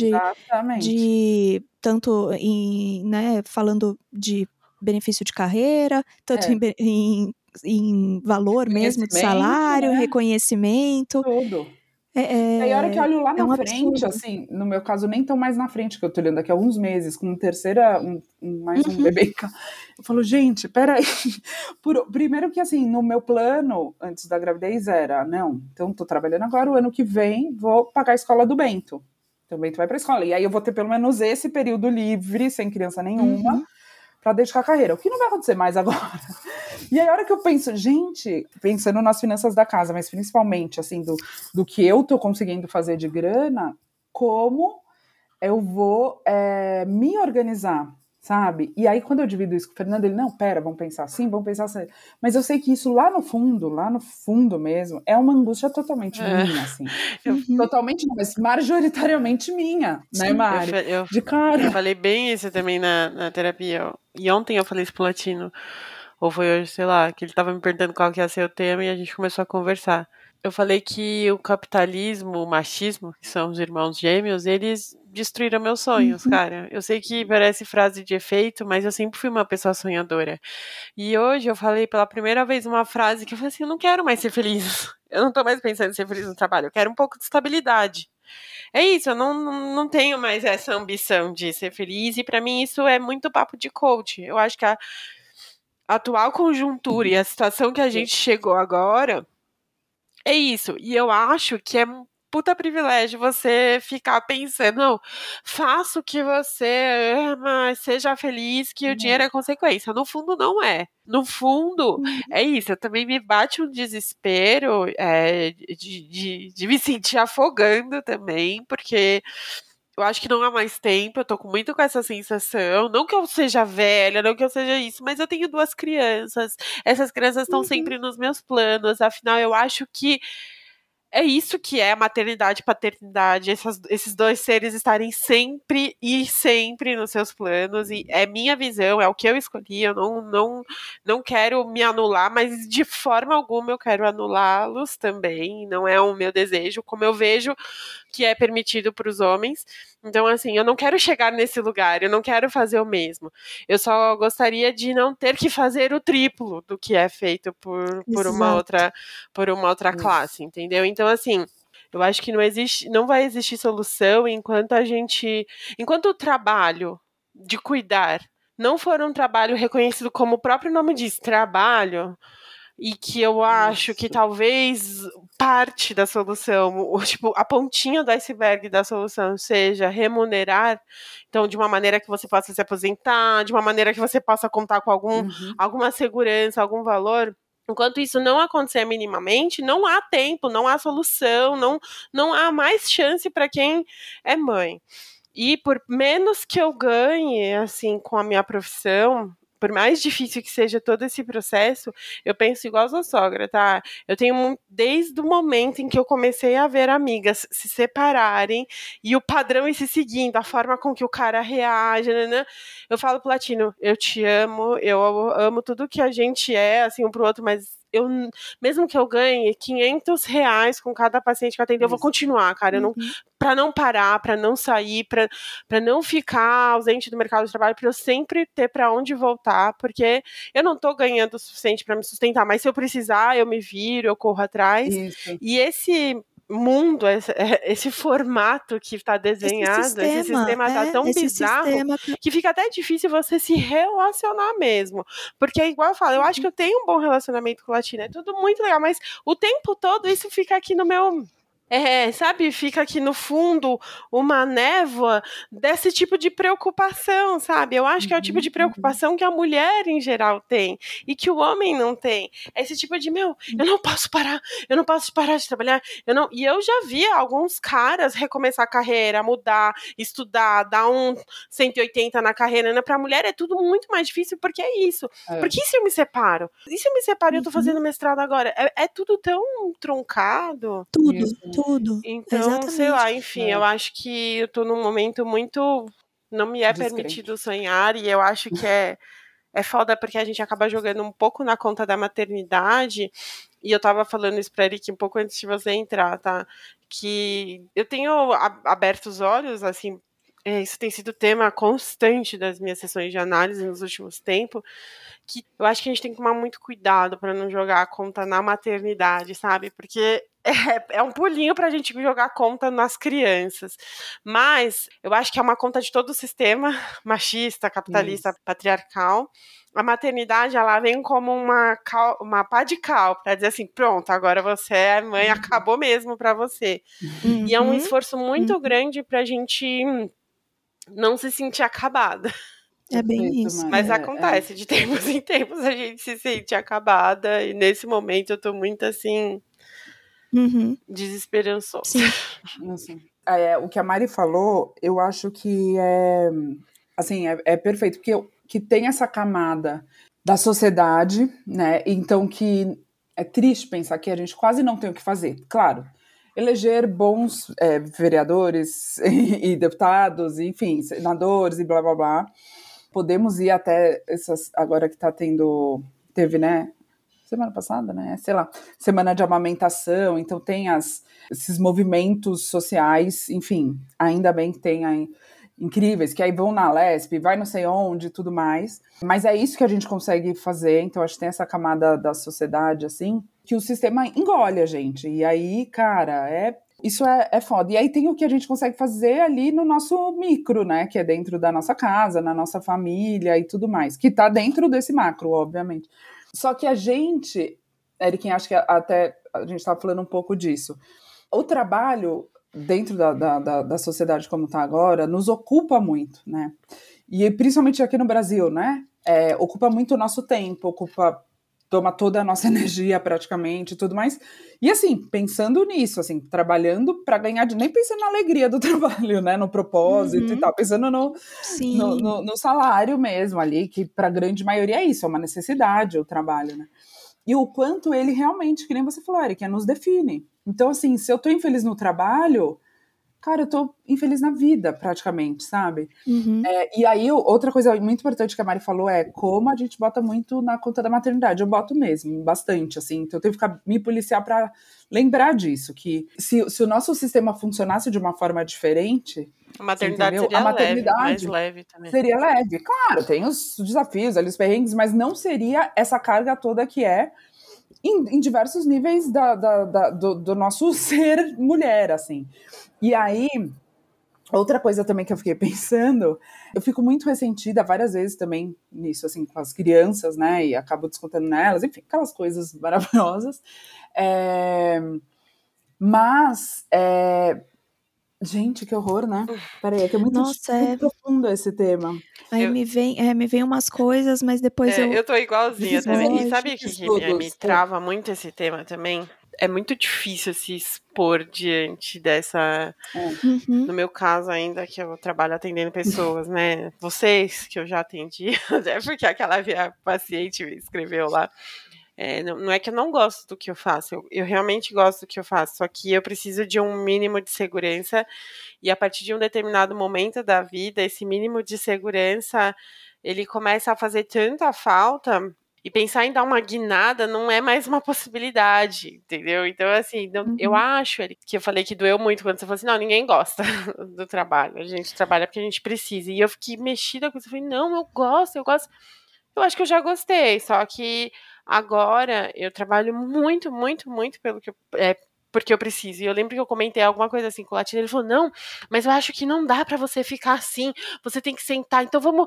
de tanto em, né, falando de benefício de carreira, tanto em valor mesmo de salário, reconhecimento. Tudo. Aí a hora que eu olho lá na frente, assim, no meu caso nem tão mais na frente, que eu tô olhando daqui a alguns meses, com mais um bebê, eu falo, gente, peraí, primeiro que assim, no meu plano, antes da gravidez era, então tô trabalhando agora, o ano que vem vou pagar a escola do Bento, então o Bento vai pra escola, e aí eu vou ter pelo menos esse período livre, sem criança nenhuma, pra dedicar a carreira, o que não vai acontecer mais agora. E aí a hora que eu penso, gente, pensando nas finanças da casa, mas principalmente, assim, do que eu tô conseguindo fazer de grana, como eu vou me organizar, sabe? E aí quando eu divido isso com o Fernando, ele, não, pera, vamos pensar assim. Mas eu sei que isso lá no fundo mesmo, é uma angústia totalmente minha, assim. Totalmente não, mas majoritariamente minha, né, Mari? De cara. Eu falei bem isso também na terapia. E ontem eu falei isso pro Latino, ou foi hoje, sei lá, que ele tava me perguntando qual que ia ser o tema e a gente começou a conversar. Eu falei que o capitalismo, o machismo, que são os irmãos gêmeos, eles destruíram meus sonhos, cara. Eu sei que parece frase de efeito, mas eu sempre fui uma pessoa sonhadora. E hoje eu falei pela primeira vez uma frase que eu falei assim, eu não quero mais ser feliz. Eu não tô mais pensando em ser feliz no trabalho, eu quero um pouco de estabilidade. É isso, eu não tenho mais essa ambição de ser feliz, e pra mim isso é muito papo de coach. Eu acho que a atual conjuntura e a situação que a gente chegou agora é isso. E eu acho que é um puta privilégio você ficar pensando, não, faça o que você ama, seja feliz, que o dinheiro é consequência. No fundo, não é. No fundo, é isso. Eu também me bate um desespero de me sentir afogando também, porque Eu acho que não há mais tempo, eu tô muito com essa sensação. Não que eu seja velha, não que eu seja isso, mas eu tenho 2 crianças. Essas crianças estão sempre nos meus planos. Afinal, eu acho que é isso que é maternidade e paternidade, esses 2 seres estarem sempre e sempre nos seus planos, e é minha visão, é o que eu escolhi, eu não quero me anular, mas de forma alguma eu quero anulá-los também, não é o meu desejo, como eu vejo que é permitido para os homens. Então, assim, eu não quero chegar nesse lugar, eu não quero fazer o mesmo. Eu só gostaria de não ter que fazer o triplo do que é feito por uma outra classe, entendeu? Então, assim, eu acho que não vai existir solução enquanto o trabalho de cuidar não for um trabalho reconhecido como o próprio nome diz, trabalho, e que eu acho que talvez parte da solução, tipo, a pontinha do iceberg da solução seja remunerar, então de uma maneira que você possa se aposentar, de uma maneira que você possa contar com alguma segurança, algum valor. Enquanto isso não acontecer minimamente, não há tempo, não há solução, não há mais chance para quem é mãe. E por menos que eu ganhe, assim, com a minha profissão, por mais difícil que seja todo esse processo, eu penso igual a sua sogra, tá? Eu tenho, desde o momento em que eu comecei a ver amigas se separarem e o padrão ir se seguindo, a forma com que o cara reage, né? Eu falo pro Latino, eu te amo, eu amo tudo que a gente é, assim, um pro outro, mas mesmo que eu ganhe R$500 com cada paciente que eu atender, eu vou continuar, cara, para não parar, para não sair, para não ficar ausente do mercado de trabalho, para eu sempre ter para onde voltar, porque eu não tô ganhando o suficiente para me sustentar, mas se eu precisar, eu me viro, eu corro atrás. Isso. E esse mundo, esse formato que está desenhado, esse sistema tá tão bizarro que fica até difícil você se relacionar mesmo, porque igual eu falo, eu acho que eu tenho um bom relacionamento com o Latino, é tudo muito legal, mas o tempo todo isso fica aqui no meu... sabe, fica aqui no fundo uma névoa desse tipo de preocupação, sabe? Eu acho que é o tipo de preocupação que a mulher em geral tem e que o homem não tem. Esse tipo de, eu não posso parar de trabalhar, e eu já vi alguns caras recomeçar a carreira, mudar, estudar, dar um 180 na carreira, né? Pra mulher é tudo muito mais difícil, porque é isso. Porque e se eu me separo? E se eu me separo e eu tô fazendo mestrado agora? É tudo tão truncado. Tudo. Então, Exatamente. sei lá, enfim, eu acho que eu tô num momento muito... Não me é permitido sonhar, e eu acho que é foda porque a gente acaba jogando um pouco na conta da maternidade, e eu tava falando isso pra Eric um pouco antes de você entrar, tá? Que eu tenho aberto os olhos, assim, isso tem sido tema constante das minhas sessões de análise nos últimos tempos, que eu acho que a gente tem que tomar muito cuidado para não jogar a conta na maternidade, sabe? Porque é um pulinho pra gente jogar a conta nas crianças. Mas eu acho que é uma conta de todo o sistema machista, capitalista, patriarcal. A maternidade, ela vem como uma pá de cal, pra dizer assim, pronto, agora você é mãe, acabou mesmo pra você. E é um esforço muito grande pra gente não se sentir acabada. É bem isso. Mas acontece, de tempos em tempos a gente se sente acabada, e nesse momento eu tô muito assim, desesperançosa. Sim. Assim, o que a Mari falou, eu acho que é perfeito, porque que tem essa camada da sociedade, né? Então que é triste pensar que a gente quase não tem o que fazer. Claro, eleger bons vereadores e deputados, enfim, senadores e blá blá blá. Podemos ir até essas, agora que teve, né, semana passada, né, sei lá, semana de amamentação, então tem esses movimentos sociais, enfim, ainda bem que tem aí incríveis, que aí vão na Lesp, vai não sei onde e tudo mais, mas é isso que a gente consegue fazer, então acho que tem essa camada da sociedade, assim, que o sistema engole a gente, e aí, cara, isso é foda. E aí tem o que a gente consegue fazer ali no nosso micro, né? Que é dentro da nossa casa, na nossa família e tudo mais. Que tá dentro desse macro, obviamente. Só que a gente, Eric, acho que até a gente estava falando um pouco disso. O trabalho dentro da sociedade como tá agora nos ocupa muito, né? E principalmente aqui no Brasil, né? Ocupa muito o nosso tempo, ocupa toma toda a nossa energia praticamente e tudo mais. E assim, pensando nisso, assim, trabalhando para ganhar dinheiro, nem pensando na alegria do trabalho, né, no propósito e tal, pensando no salário mesmo ali, que para a grande maioria é isso, é uma necessidade o trabalho, né? E o quanto ele realmente, que nem você falou, Eric, nos define. Então, assim, se eu tô infeliz no trabalho, cara, eu tô infeliz na vida, praticamente, sabe? E aí, outra coisa muito importante que a Mari falou é como a gente bota muito na conta da maternidade. Eu boto mesmo, bastante, assim. Então, eu tenho que me policiar pra lembrar disso, que se o nosso sistema funcionasse de uma forma diferente... A maternidade seria mais leve também. Seria leve. Claro, tem os desafios ali, os perrengues, mas não seria essa carga toda que é em diversos níveis do nosso ser mulher, assim. E aí, outra coisa também que eu fiquei pensando, eu fico muito ressentida várias vezes também nisso, assim, com as crianças, né, e acabo descontando nelas, enfim, aquelas coisas maravilhosas. Gente, que horror, né? Peraí, é que é muito, muito profundo esse tema. Aí me vem umas coisas, mas depois eu tô igualzinha também. E sabe o que me trava muito esse tema também? É muito difícil se expor diante dessa... No meu caso ainda, que eu trabalho atendendo pessoas, né? Vocês, que eu já atendi, até porque aquela paciente me escreveu lá. Não é que eu não gosto do que eu faço, eu realmente gosto do que eu faço, só que eu preciso de um mínimo de segurança, e a partir de um determinado momento da vida, esse mínimo de segurança, ele começa a fazer tanta falta, e pensar em dar uma guinada não é mais uma possibilidade, entendeu? Então, assim, eu acho que eu falei que doeu muito quando você falou assim, não, ninguém gosta do trabalho, a gente trabalha porque a gente precisa, e eu fiquei mexida com isso, eu falei, não, eu gosto, eu acho que eu já gostei, só que agora eu trabalho muito, muito, muito porque eu preciso. E eu lembro que eu comentei alguma coisa assim com o Latino, ele falou, não, mas eu acho que não dá pra você ficar assim, você tem que sentar, então vamos...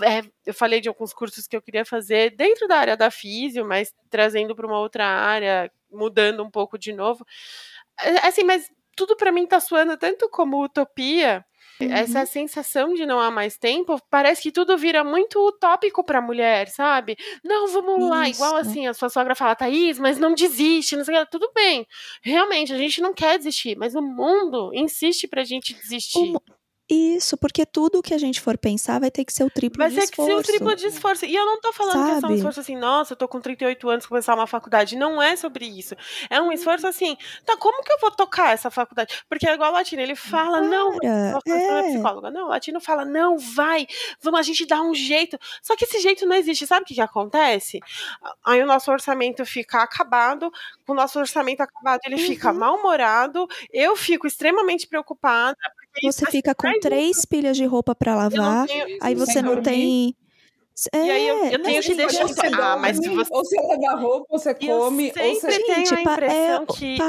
eu falei de alguns cursos que eu queria fazer dentro da área da físio, mas trazendo pra uma outra área, mudando um pouco de novo. Assim, mas tudo pra mim tá soando tanto como utopia. Essa sensação de não há mais tempo, parece que tudo vira muito utópico pra mulher, sabe? Não, vamos lá, igual assim, a sua sogra fala, Thaís, mas não desiste, não sei o que, tudo bem. Realmente, a gente não quer desistir, mas o mundo insiste pra gente desistir. Isso, porque tudo que a gente for pensar vai ter que ser o triplo de esforço. Vai ter que ser o triplo de esforço. E eu não tô falando que é só um esforço assim, nossa, eu tô com 38 anos, começar uma faculdade. Não é sobre isso. É um esforço assim, tá, como que eu vou tocar essa faculdade? Porque é igual o Latino, ele fala, não, nossa, é psicóloga. Não, o Latino fala, não, vai, vamos, a gente dá um jeito. Só que esse jeito não existe. Sabe o que acontece? Aí o nosso orçamento fica acabado, com o nosso orçamento acabado, ele fica mal-humorado, eu fico extremamente preocupada. Você fica com 3 pilhas de roupa pra lavar, aí você não tem... E aí eu tenho que deixar... mas se você... Ou você lava roupa, ou você come, ou você... Sempre tenho a impressão que...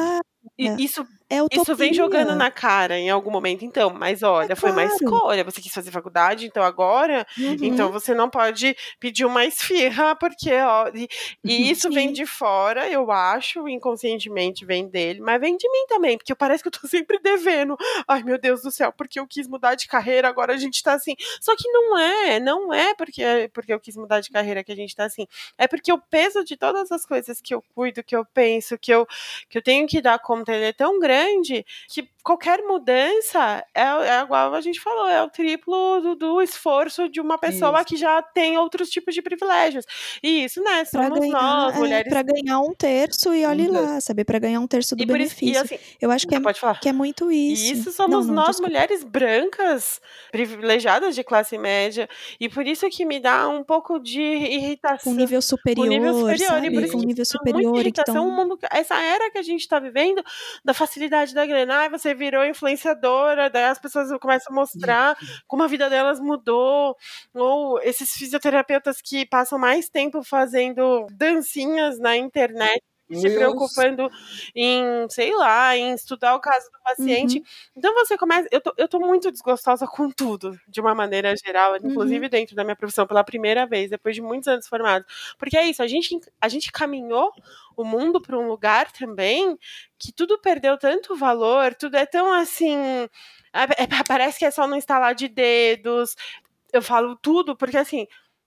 Isso vem jogando na cara em algum momento. Então, mas olha, foi uma escolha. Você quis fazer faculdade, então agora... Então você não pode pedir uma esfirra, porque... Ó, e isso vem de fora, eu acho, inconscientemente vem dele, mas vem de mim também, porque parece que eu tô sempre devendo. Ai, meu Deus do céu, porque eu quis mudar de carreira, agora a gente tá assim. Só que não é porque eu quis mudar de carreira que a gente tá assim. É porque o peso de todas as coisas que eu cuido, que eu penso, que eu tenho que dar conta, ele é tão grande que qualquer mudança é igual a gente falou, é o triplo do esforço de uma pessoa que já tem outros tipos de privilégios. E isso, né, somos nós, mulheres... Pra ganhar 1/3 e olhe lá, sabe? Pra ganhar 1/3 do benefício. Assim, eu acho que é muito isso. E isso somos nós, mulheres brancas, privilegiadas de classe média, e por isso que me dá um pouco de irritação. Com nível superior, sabe? E por isso com nível superior. Muita irritação, essa era que a gente tá vivendo, da facilidade da grana, você virou influenciadora, daí as pessoas começam a mostrar como a vida delas mudou, ou esses fisioterapeutas que passam mais tempo fazendo dancinhas na internet, se preocupando em, sei lá, em estudar o caso do paciente. Então você começa... Eu tô muito desgostosa com tudo, de uma maneira geral, inclusive dentro da minha profissão, pela primeira vez, depois de muitos anos formado. Porque é isso, a gente caminhou o mundo para um lugar também que tudo perdeu tanto valor, tudo é tão assim... parece que é só no instalar de dedos. Eu falo tudo, porque assim...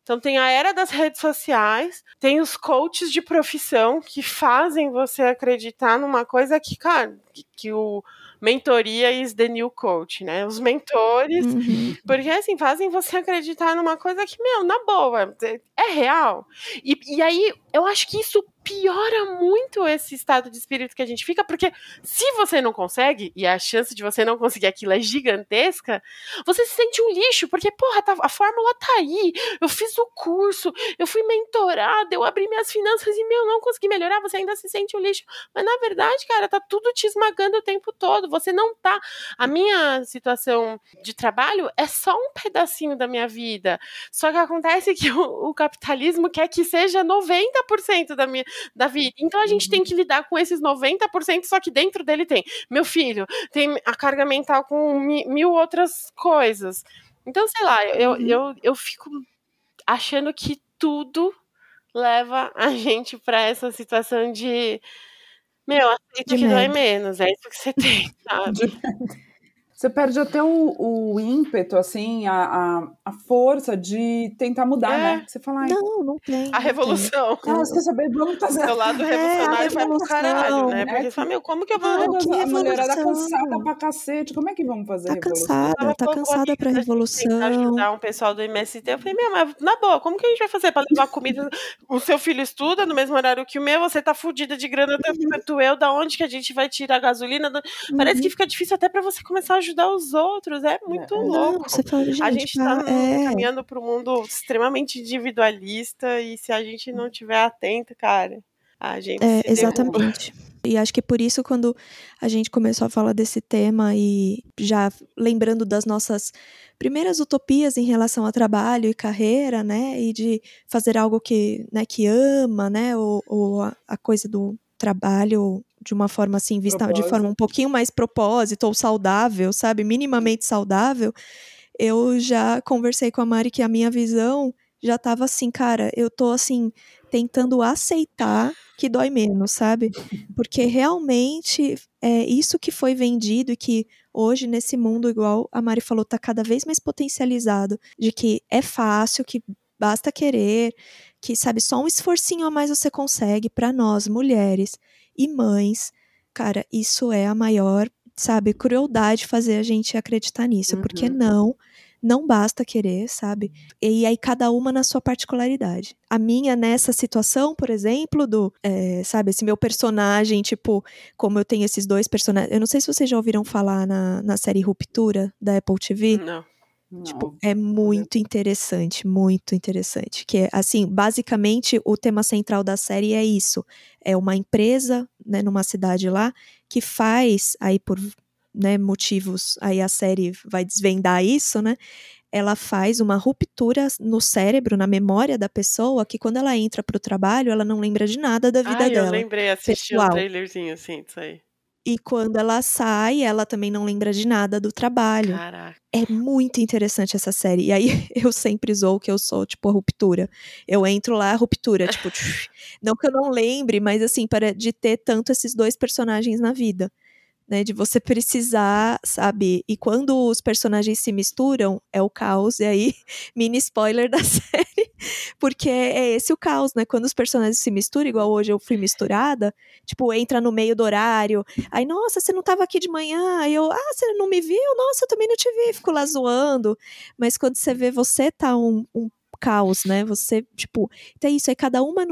Então tem a era das redes sociais, tem os coaches de profissão que fazem você acreditar numa coisa que, cara, que o mentoria is the new coach, né? Os mentores, porque assim, fazem você acreditar numa coisa que, meu, na boa, é real. E aí, eu acho que isso piora muito esse estado de espírito que a gente fica, porque se você não consegue, e a chance de você não conseguir aquilo é gigantesca, você se sente um lixo, porque, porra, a fórmula tá aí, eu fiz o curso, eu fui mentorada, eu abri minhas finanças e, meu, não consegui melhorar, você ainda se sente um lixo. Mas, na verdade, cara, tá tudo te esmagando o tempo todo, você não tá... A minha situação de trabalho é só um pedacinho da minha vida, só que acontece que o capitalismo quer que seja 90% da vida. Então a gente tem que lidar com esses 90%, só que dentro dele tem meu filho, tem a carga mental com mil outras coisas. Então, sei lá, eu fico achando que tudo leva a gente pra essa situação de, meu, aceita que dói menos, é isso que você tem, sabe? Você perde até o ímpeto, assim, a força de tentar mudar, né? Você fala, não tem. A revolução. Você quer saber? Vamos fazer. Seu lado revolucionário vai pro caralho, né? Porque você fala, meu, como que eu vou... A mulherada cansada pra cacete, como é que vamos fazer revolução? Tá cansada pra revolução. Tentar ajudar um pessoal do MST, eu falei, meu, mas na boa, como que a gente vai fazer pra levar comida? O seu filho estuda no mesmo horário que o meu, você tá fudida de grana tanto quanto eu, da onde que a gente vai tirar a gasolina? Parece que fica difícil até pra você começar a ajudar os outros, é muito louco. Você fala, gente, a gente tá caminhando para um mundo extremamente individualista e se a gente não tiver atento, cara, a gente se exatamente. E acho que por isso, quando a gente começou a falar desse tema e já lembrando das nossas primeiras utopias em relação a trabalho e carreira, né, e de fazer algo que, né, que ama, né, ou a coisa do trabalho de uma forma assim, vista de forma um pouquinho mais propósito ou saudável, sabe, minimamente saudável, eu já conversei com a Mari que a minha visão já tava assim, cara, eu tô assim, tentando aceitar que dói menos, sabe? Porque realmente é isso que foi vendido e que hoje nesse mundo, igual a Mari falou, tá cada vez mais potencializado, de que é fácil, que basta querer, que, sabe, só um esforcinho a mais você consegue. Pra nós, mulheres e mães, cara, isso é a maior, sabe, crueldade fazer a gente acreditar nisso, porque não basta querer, sabe? E aí cada uma na sua particularidade. A minha nessa situação, por exemplo, sabe, esse meu personagem, tipo, como eu tenho esses dois personagens, eu não sei se vocês já ouviram falar na série Ruptura, da Apple TV. Não. Tipo, é muito interessante, que assim, basicamente o tema central da série é isso, é uma empresa, né, numa cidade lá, que faz, aí por, né, motivos, aí a série vai desvendar isso, né, ela faz uma ruptura no cérebro, na memória da pessoa, que quando ela entra pro trabalho, ela não lembra de nada da vida dela. Eu lembrei, assisti um trailerzinho assim, disso aí. E quando ela sai, ela também não lembra de nada do trabalho. Caraca. É muito interessante essa série. E aí eu sempre zoo que eu sou, tipo, a ruptura. Eu entro lá, a ruptura, tipo, não que eu não lembre, mas assim, de ter tanto esses dois personagens na vida. Né, de você precisar, sabe? E quando os personagens se misturam, é o caos. E aí, mini spoiler da série, porque é esse o caos, né? Quando os personagens se misturam, igual hoje eu fui misturada, tipo, entra no meio do horário, aí, nossa, você não tava aqui de manhã, aí eu, você não me viu? Nossa, eu também não te vi, fico lá zoando. Mas quando você vê, você tá um caos, né? Você, tipo, então é isso, é cada uma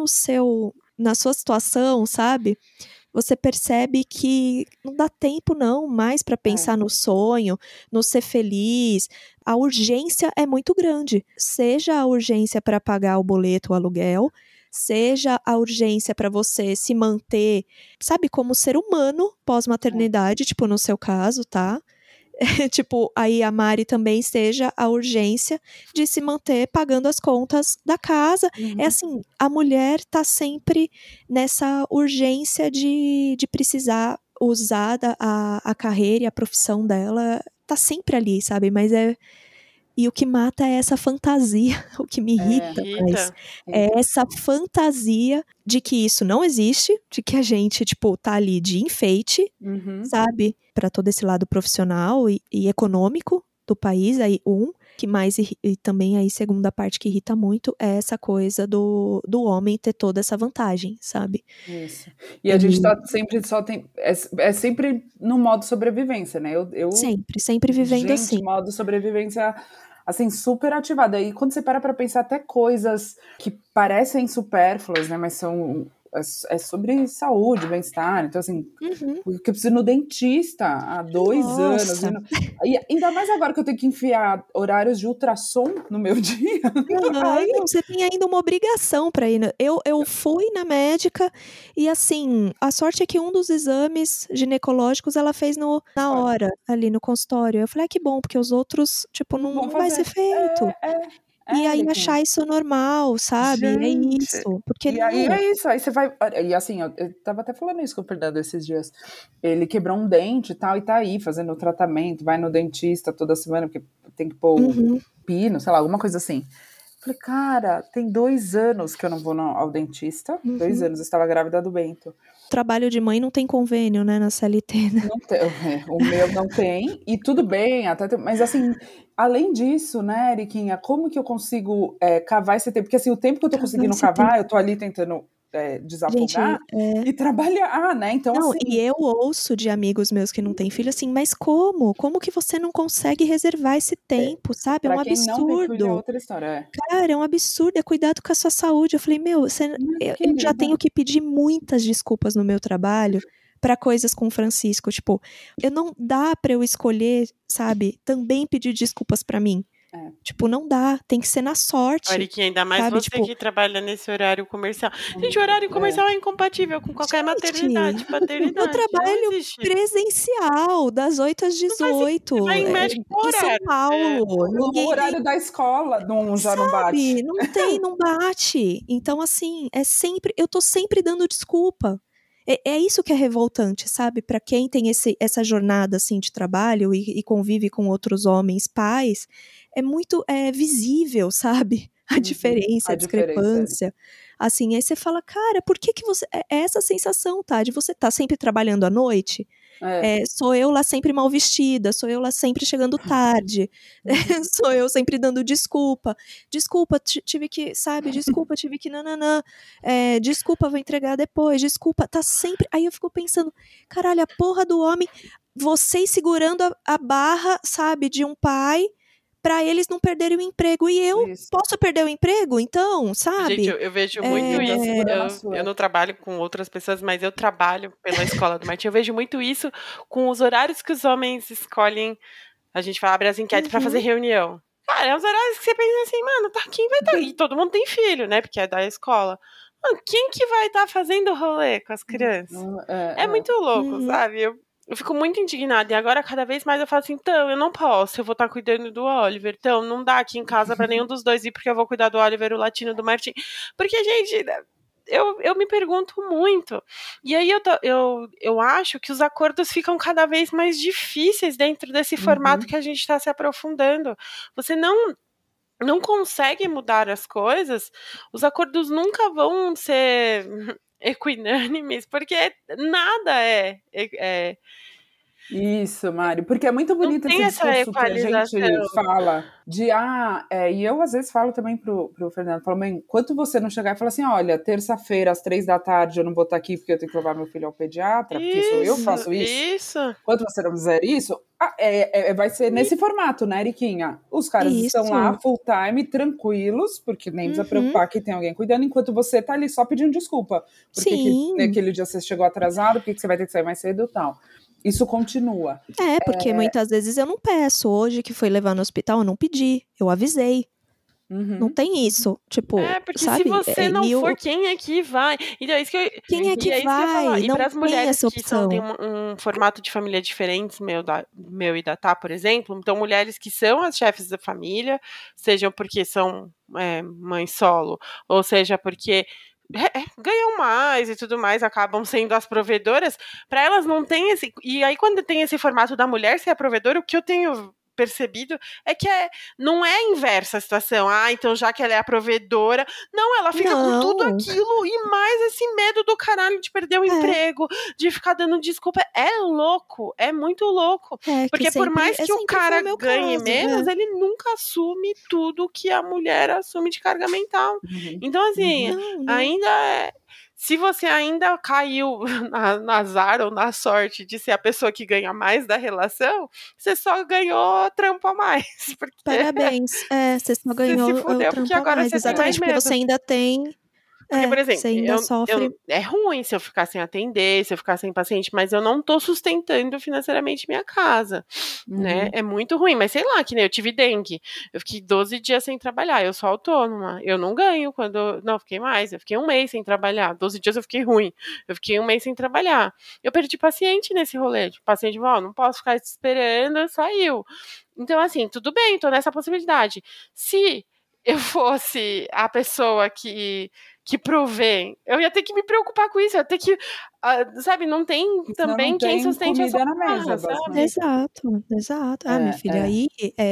na sua situação, sabe? Você percebe que não dá tempo não mais para pensar no sonho, no ser feliz. A urgência é muito grande. Seja a urgência para pagar o boleto, o aluguel, seja a urgência para você se manter, sabe, como ser humano pós-maternidade, tipo no seu caso, tá? Tipo, aí a Mari também seja a urgência de se manter pagando as contas da casa. É assim, a mulher tá sempre nessa urgência de precisar usar a carreira e a profissão dela, tá sempre ali, sabe? Mas e o que mata é essa fantasia, o que me irrita mais. É essa fantasia de que isso não existe, de que a gente, tipo, tá ali de enfeite, sabe? Pra todo esse lado profissional e econômico do país, aí que mais, e também aí segunda parte que irrita muito, é essa coisa do homem ter toda essa vantagem, sabe? Isso. E a gente tá sempre é sempre no modo sobrevivência, né? Eu Sempre vivendo assim. Gente, modo sobrevivência, assim, super ativada. E quando você para pensar até coisas que parecem supérfluas, né? Mas é sobre saúde, bem-estar. Então, assim, porque eu preciso ir no dentista há 2 anos. E ainda mais agora que eu tenho que enfiar horários de ultrassom no meu dia. Não, você tem ainda uma obrigação para ir. Eu fui na médica e, assim, a sorte é que um dos exames ginecológicos ela fez na hora, ali no consultório. Eu falei, que bom, porque os outros, tipo, não vai ser feito. E aí achar isso normal, sabe? Gente, é isso. Porque e aí é isso, aí você vai. E assim, eu tava até falando isso com o Fernando esses dias. Ele quebrou um dente e tal, e tá aí fazendo o tratamento, vai no dentista toda semana, porque tem que pôr pino, sei lá, alguma coisa assim. Falei, cara, tem 2 anos que eu não vou ao dentista. 2 anos, eu estava grávida do Bento. Trabalho de mãe não tem convênio, né, na CLT, né? Não tem, o meu não tem, e tudo bem, mas assim, além disso, né, Eriquinha, como que eu consigo cavar esse tempo? Porque assim, o tempo que eu tô conseguindo cavar, eu tô ali tentando desafogar e trabalhar, né? Então, não, assim... E eu ouço de amigos meus que não têm filho assim, mas como? Como que você não consegue reservar esse tempo, sabe? É um absurdo. Quem não tem filho é outra história. Cara, é um absurdo, é cuidado com a sua saúde. Eu falei, eu já tenho que pedir muitas desculpas no meu trabalho para coisas com o Francisco. Tipo, não dá para eu escolher, sabe, também pedir desculpas para mim. Tipo, não dá, tem que ser na sorte. Eriquinha, ainda mais sabe? você que trabalha nesse horário comercial. Gente, o horário comercial é incompatível com qualquer maternidade, paternidade. Eu trabalho presencial, das 8 às 18. Você vai em médico em São Paulo. O horário da escola já não bate. Não bate. Então, assim, eu tô sempre dando desculpa. É isso que é revoltante, sabe? Para quem tem essa jornada assim de trabalho e convive com outros homens pais, é muito visível, sabe? A diferença, a discrepância. Assim, aí você fala, cara, por que você... É essa sensação, tá? De você tá sempre trabalhando à noite. Sou eu lá sempre mal vestida, sou eu lá sempre chegando tarde, sou eu sempre dando desculpa, tive que, sabe, desculpa, tive que nananã, desculpa, vou entregar depois, desculpa, tá sempre, aí eu fico pensando, caralho, a porra do homem, vocês segurando a barra, sabe, de um pai, pra eles não perderem o emprego, e eu posso perder o emprego, então, sabe? Gente, eu vejo muito isso, eu não trabalho com outras pessoas, mas eu trabalho pela escola do Martim, eu vejo muito isso com os horários que os homens escolhem, a gente abre as enquetes pra fazer reunião. Cara, é uns horários que você pensa assim, mano, quem vai estar? E todo mundo tem filho, né, porque é da escola. Mano, quem que vai estar fazendo rolê com as crianças? É muito louco, sabe? Eu fico muito indignada, e agora cada vez mais eu falo assim, então, eu não posso, eu vou estar cuidando do Oliver, então, não dá aqui em casa pra nenhum dos dois ir, porque eu vou cuidar do Oliver, o latino do Martim, porque, gente, eu me pergunto muito, e aí eu acho que os acordos ficam cada vez mais difíceis dentro desse formato que a gente está se aprofundando, você não consegue mudar as coisas, os acordos nunca vão ser equinânimes, porque nada Isso, Mari, porque é muito bonito esse discurso que a gente fala de, e eu às vezes falo também pro Fernando, falo, mãe, enquanto você não chegar e falar assim, olha, terça-feira às 3h eu não vou estar aqui porque eu tenho que levar meu filho ao pediatra, porque sou eu que faço isso. Enquanto você não fizer isso, vai ser nesse formato, né, Eriquinha? Os caras estão lá full time, tranquilos, porque nem precisa preocupar que tem alguém cuidando, enquanto você tá ali só pedindo desculpa. Porque naquele dia você chegou atrasado, porque você vai ter que sair mais cedo e tal. Isso continua. Porque muitas vezes eu não peço. Hoje que foi levar no hospital, eu não pedi. Eu avisei. Não tem isso. Tipo, porque sabe? Se você não for, quem é que vai? Então, é isso que quem é que vai? E para as mulheres que têm um formato de família diferente, meu e da Tá, por exemplo, então mulheres que são as chefes da família, sejam porque são mães solo, ou seja porque ganham mais e tudo mais, acabam sendo as provedoras, para elas não tem esse... E aí, quando tem esse formato da mulher ser a provedora, o que eu tenho percebido é que não é inversa a situação. Então já que ela é a provedora, não, ela fica com tudo aquilo e mais esse medo do caralho de perder o emprego, de ficar dando desculpa. É louco, é muito louco. Porque por mais que o cara ganhe menos, ele nunca assume tudo que a mulher assume de carga mental. Então, assim, ainda se você ainda caiu na azar ou na sorte de ser a pessoa que ganha mais da relação, você só ganhou trampo a mais. Parabéns. Você só ganhou se fudeu, o trampo a mais. Exatamente, porque você ainda tem... Porque, por exemplo, você ainda sofre... é ruim se eu ficar sem atender, se eu ficar sem paciente, mas eu não tô sustentando financeiramente minha casa, né? É muito ruim, mas sei lá, que nem eu tive dengue. Eu fiquei 12 dias sem trabalhar, eu sou autônoma. Eu não ganho quando... Não, eu fiquei mais, eu fiquei um mês sem trabalhar. 12 dias eu fiquei ruim. Eu fiquei um mês sem trabalhar. Eu perdi paciente nesse rolê. O paciente falou, não posso ficar esperando, saiu. Então, assim, tudo bem, tô nessa possibilidade. Se eu fosse a pessoa que provê, eu ia ter que me preocupar com isso, eu ia ter que, sabe, não tem também quem sustente essa na mesa, sabe? Exato. Minha filha, aí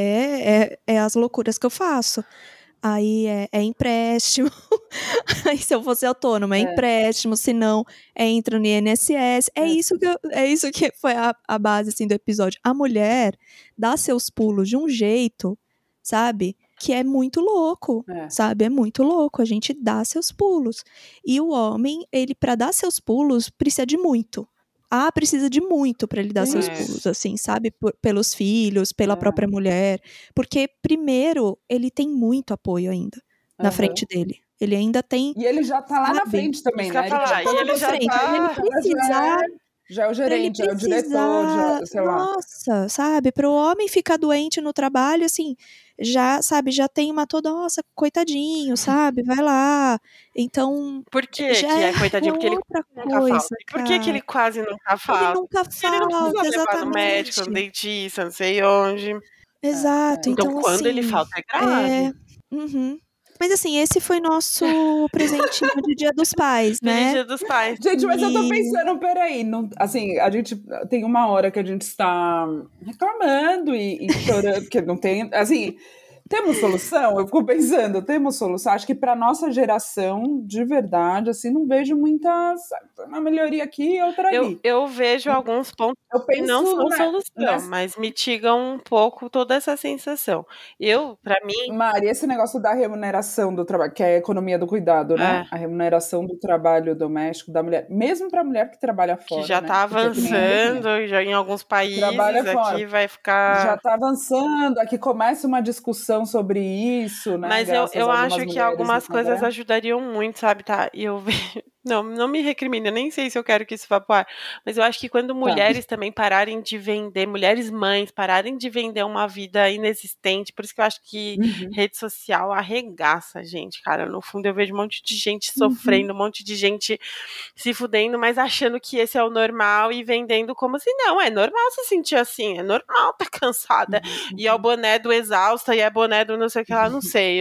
é as loucuras que eu faço. Aí é empréstimo. Aí se eu fosse autônoma, é empréstimo, se não, entra no INSS. É isso que foi a base assim, do episódio. A mulher dá seus pulos de um jeito, sabe? Que é muito louco, sabe? É muito louco. A gente dá seus pulos. E o homem, ele, pra dar seus pulos, precisa de muito. Precisa de muito pra ele dar seus pulos, assim, sabe? Pelos filhos, pela própria mulher. Porque, primeiro, ele tem muito apoio ainda na frente dele. Ele ainda tem... E ele já tá lá na frente também, né? Ele precisar... Já é o gerente, já é o diretor, sei lá. Nossa, sabe? Para o homem ficar doente no trabalho, assim, já tem uma toda, nossa, coitadinho, sabe? Vai lá. Então. Por que é coitadinho? Porque ele nunca falta. Por que ele quase nunca falta? Ele nunca falta, ele não precisa exatamente. levar no médico, no dentista, não sei onde. Exato. Então, quando assim, ele falta é grave. Mas assim, esse foi nosso presentinho de Dia dos Pais, né? Dia dos Pais. Gente, mas eu tô pensando, peraí, assim, a gente tem uma hora que a gente está reclamando e chorando, porque não tem, assim, temos solução? Eu fico pensando, temos solução? Acho que pra nossa geração, de verdade, assim, não vejo muitas, uma melhoria aqui e outra ali. Eu vejo alguns pontos que não são solução, mas mitigam um pouco toda essa sensação. Pra mim... Mari, esse negócio da remuneração do trabalho, que é a economia do cuidado, né? A remuneração do trabalho doméstico da mulher, mesmo pra mulher que trabalha fora, que já tá avançando, já em alguns países, aqui vai ficar... Já tá avançando, aqui começa uma discussão sobre isso, né? Mas eu acho que algumas coisas ajudariam muito, sabe, tá? E eu vejo... Não me recrimina, nem sei se eu quero que isso vá pro ar, mas eu acho que quando mulheres também pararem de vender, mulheres mães pararem de vender uma vida inexistente, por isso que eu acho que rede social arregaça a gente, cara. No fundo eu vejo um monte de gente sofrendo, um monte de gente se fudendo, mas achando que esse é o normal e vendendo como se não, é normal se sentir assim, é normal tá cansada, e é o boné do exausta, e é boné do não sei o que lá, não sei,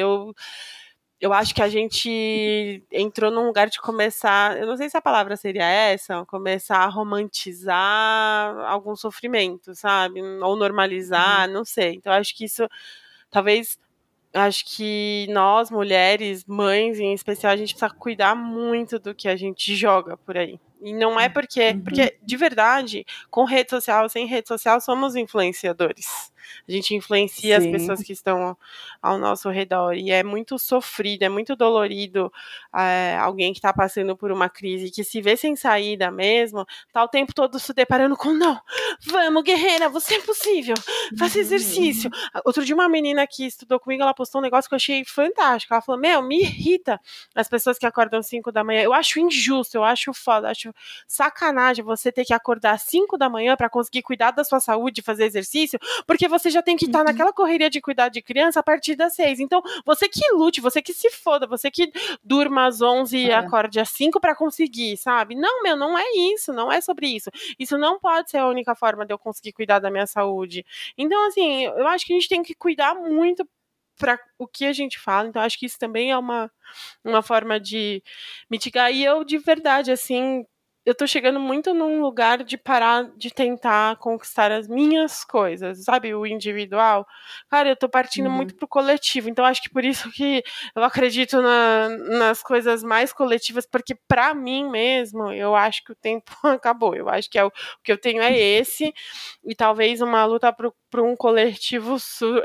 eu acho que a gente entrou num lugar de começar, eu não sei se a palavra seria essa, começar a romantizar algum sofrimento, sabe? Ou normalizar, não sei. Então, eu acho que isso, talvez, acho que nós, mulheres, mães em especial, a gente precisa cuidar muito do que a gente joga por aí. E não é porque, de verdade, com rede social, sem rede social, somos influenciadores. A gente influencia as pessoas que estão ao nosso redor. E é muito sofrido, é muito dolorido alguém que está passando por uma crise, que se vê sem saída mesmo, tá o tempo todo se deparando com não, vamos, guerreira, você é possível, faça exercício. Outro dia uma menina que estudou comigo, ela postou um negócio que eu achei fantástico. Ela falou, me irrita as pessoas que acordam 5 da manhã. Eu acho injusto, eu acho foda, eu acho sacanagem você ter que acordar 5 da manhã para conseguir cuidar da sua saúde e fazer exercício, porque você já tem que estar naquela correria de cuidar de criança a partir das 6. Então, você que lute, você que se foda, você que durma às 11 e acorde às 5 para conseguir, sabe? Não, não é isso, não é sobre isso. Isso não pode ser a única forma de eu conseguir cuidar da minha saúde. Então, assim, eu acho que a gente tem que cuidar muito para o que a gente fala. Então, acho que isso também é uma forma de mitigar. E eu, de verdade, assim, eu tô chegando muito num lugar de parar de tentar conquistar as minhas coisas, sabe? O individual. Cara, eu tô partindo muito pro coletivo. Então, acho que por isso que eu acredito nas coisas mais coletivas, porque pra mim mesmo, eu acho que o tempo acabou. Eu acho que o que eu tenho é esse, e talvez uma luta para um coletivo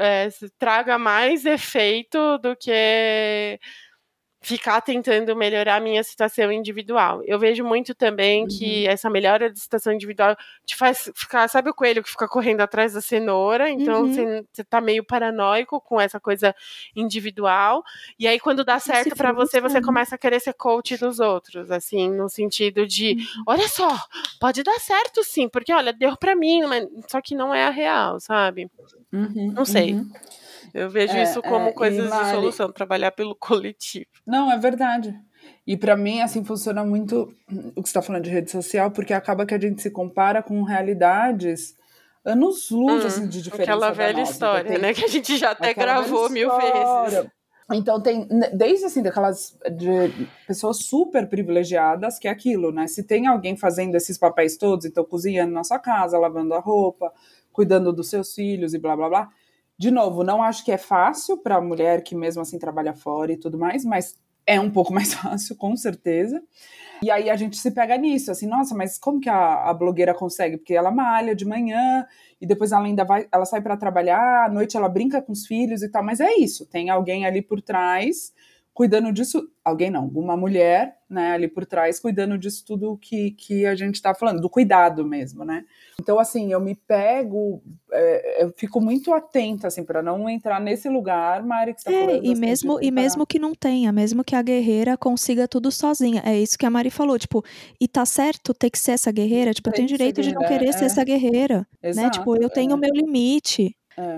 traga mais efeito do que ficar tentando melhorar a minha situação individual. Eu vejo muito também que essa melhora de situação individual te faz ficar, sabe o coelho que fica correndo atrás da cenoura? Então você tá meio paranoico com essa coisa individual, e aí quando dá certo pra você começa a querer ser coach dos outros, assim, no sentido de, olha só, pode dar certo sim, porque olha, deu pra mim, mas só que não é a real, sabe? Não sei. Eu vejo isso como coisas de solução, trabalhar pelo coletivo. Não, é verdade. E para mim, assim, funciona muito o que você está falando de rede social, porque acaba que a gente se compara com realidades anos-luz, assim, de diferença. Aquela velha história, então, né? Que a gente já até gravou 1000 vezes. Então tem, desde assim, daquelas de pessoas super privilegiadas, que é aquilo, né? Se tem alguém fazendo esses papéis todos, então cozinhando na sua casa, lavando a roupa, cuidando dos seus filhos e blá, blá, blá. De novo, não acho que é fácil para a mulher que mesmo assim trabalha fora e tudo mais, mas é um pouco mais fácil, com certeza. E aí a gente se pega nisso, assim, nossa, mas como que a blogueira consegue? Porque ela malha de manhã e depois ela ainda ela sai para trabalhar, à noite ela brinca com os filhos e tal, mas é isso, tem alguém ali por trás cuidando disso, alguém não, uma mulher, né, ali por trás, cuidando disso tudo que a gente tá falando, do cuidado mesmo, né? Então, assim, eu me pego, eu fico muito atenta, assim, para não entrar nesse lugar, Mari, que você tá falando. E mesmo que não tenha, mesmo que a guerreira consiga tudo sozinha, é isso que a Mari falou, tipo, e tá certo ter que ser essa guerreira, tipo, eu tenho direito de não querer ser essa guerreira, né? Tipo, eu tenho o meu limite.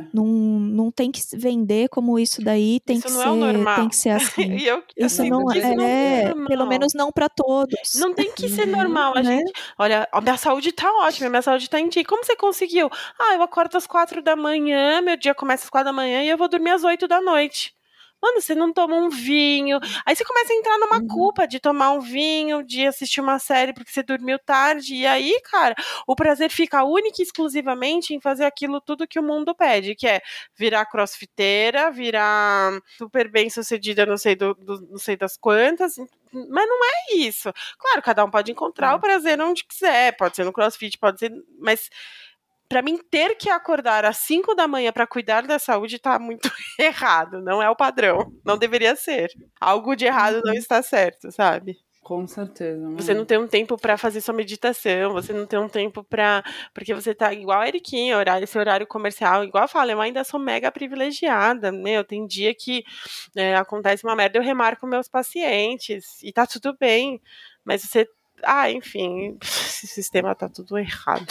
Não tem que vender como isso daí tem isso que não ser, é o normal. tem que ser assim. Isso não é, pelo menos não para todos. Não tem que ser normal, a gente. Olha, a minha saúde tá ótima, minha saúde tá em dia. Como você conseguiu? Eu acordo às 4 da manhã, meu dia começa às 4 da manhã e eu vou dormir às 8 da noite. Mano, você não toma um vinho. Aí você começa a entrar numa culpa de tomar um vinho, de assistir uma série porque você dormiu tarde. E aí, cara, o prazer fica único e exclusivamente em fazer aquilo tudo que o mundo pede, que é virar crossfiteira, virar super bem sucedida, não sei das quantas. Mas não é isso. Claro, cada um pode encontrar o prazer onde quiser. Pode ser no crossfit, pode ser... Mas... Pra mim, ter que acordar às 5 da manhã pra cuidar da saúde tá muito errado. Não é o padrão. Não deveria ser. Algo de errado não está certo, sabe? Com certeza. Você não tem um tempo pra fazer sua meditação, você não tem um tempo pra... Porque você tá igual a Eriquinha, esse horário comercial, igual eu falo, eu ainda sou mega privilegiada, tem dia que acontece uma merda, eu remarco meus pacientes, e tá tudo bem, mas você... enfim, esse sistema tá tudo errado.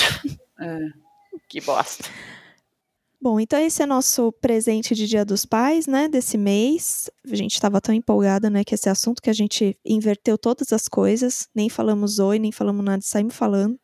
Que bosta. Bom, então esse é nosso presente de Dia dos Pais, né, desse mês. A gente estava tão empolgada, né, que esse assunto que a gente inverteu todas as coisas, nem falamos oi, nem falamos nada, saímos falando.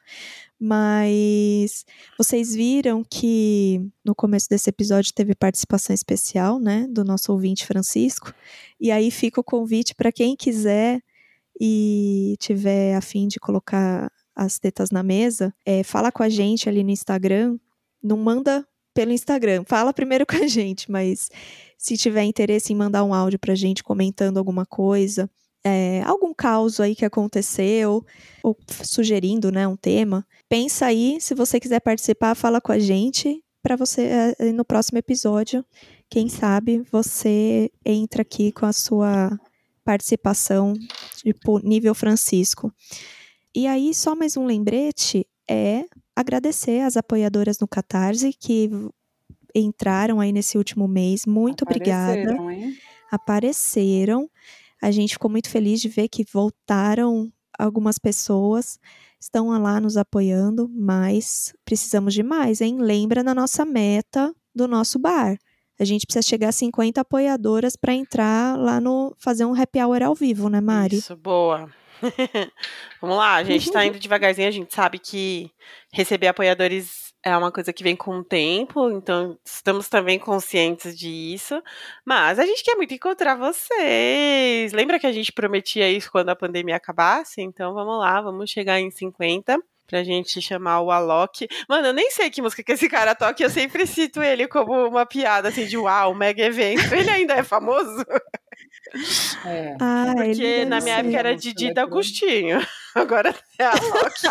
Mas vocês viram que no começo desse episódio teve participação especial, né, do nosso ouvinte Francisco. E aí fica o convite para quem quiser e tiver a fim de colocar as tetas na mesa, fala com a gente ali no Instagram, não manda pelo Instagram, fala primeiro com a gente, mas se tiver interesse em mandar um áudio pra gente comentando alguma coisa, algum caos aí que aconteceu, ou sugerindo, né, um tema, pensa aí, se você quiser participar, fala com a gente, pra você, no próximo episódio, quem sabe você entra aqui com a sua participação, tipo, nível Francisco. E aí, só mais um lembrete é agradecer as apoiadoras no Catarse que entraram aí nesse último mês. Muito obrigada. Apareceram. A gente ficou muito feliz de ver que voltaram algumas pessoas. Estão lá nos apoiando, mas precisamos de mais, hein? Lembra da nossa meta do nosso bar. A gente precisa chegar a 50 apoiadoras para entrar lá fazer um happy hour ao vivo, né, Mari? Isso, boa. Vamos lá, a gente tá indo devagarzinho, a gente sabe que receber apoiadores é uma coisa que vem com o tempo, então estamos também conscientes disso, mas a gente quer muito encontrar vocês. Lembra que a gente prometia isso quando a pandemia acabasse? Então vamos lá, vamos chegar em 50 pra gente chamar o Alok. Mano, eu nem sei que música que esse cara toca, eu sempre cito ele como uma piada, assim, de uau, mega evento. Ele ainda é famoso? É. Porque na minha época era Didi D'Agostinho, agora é Alok.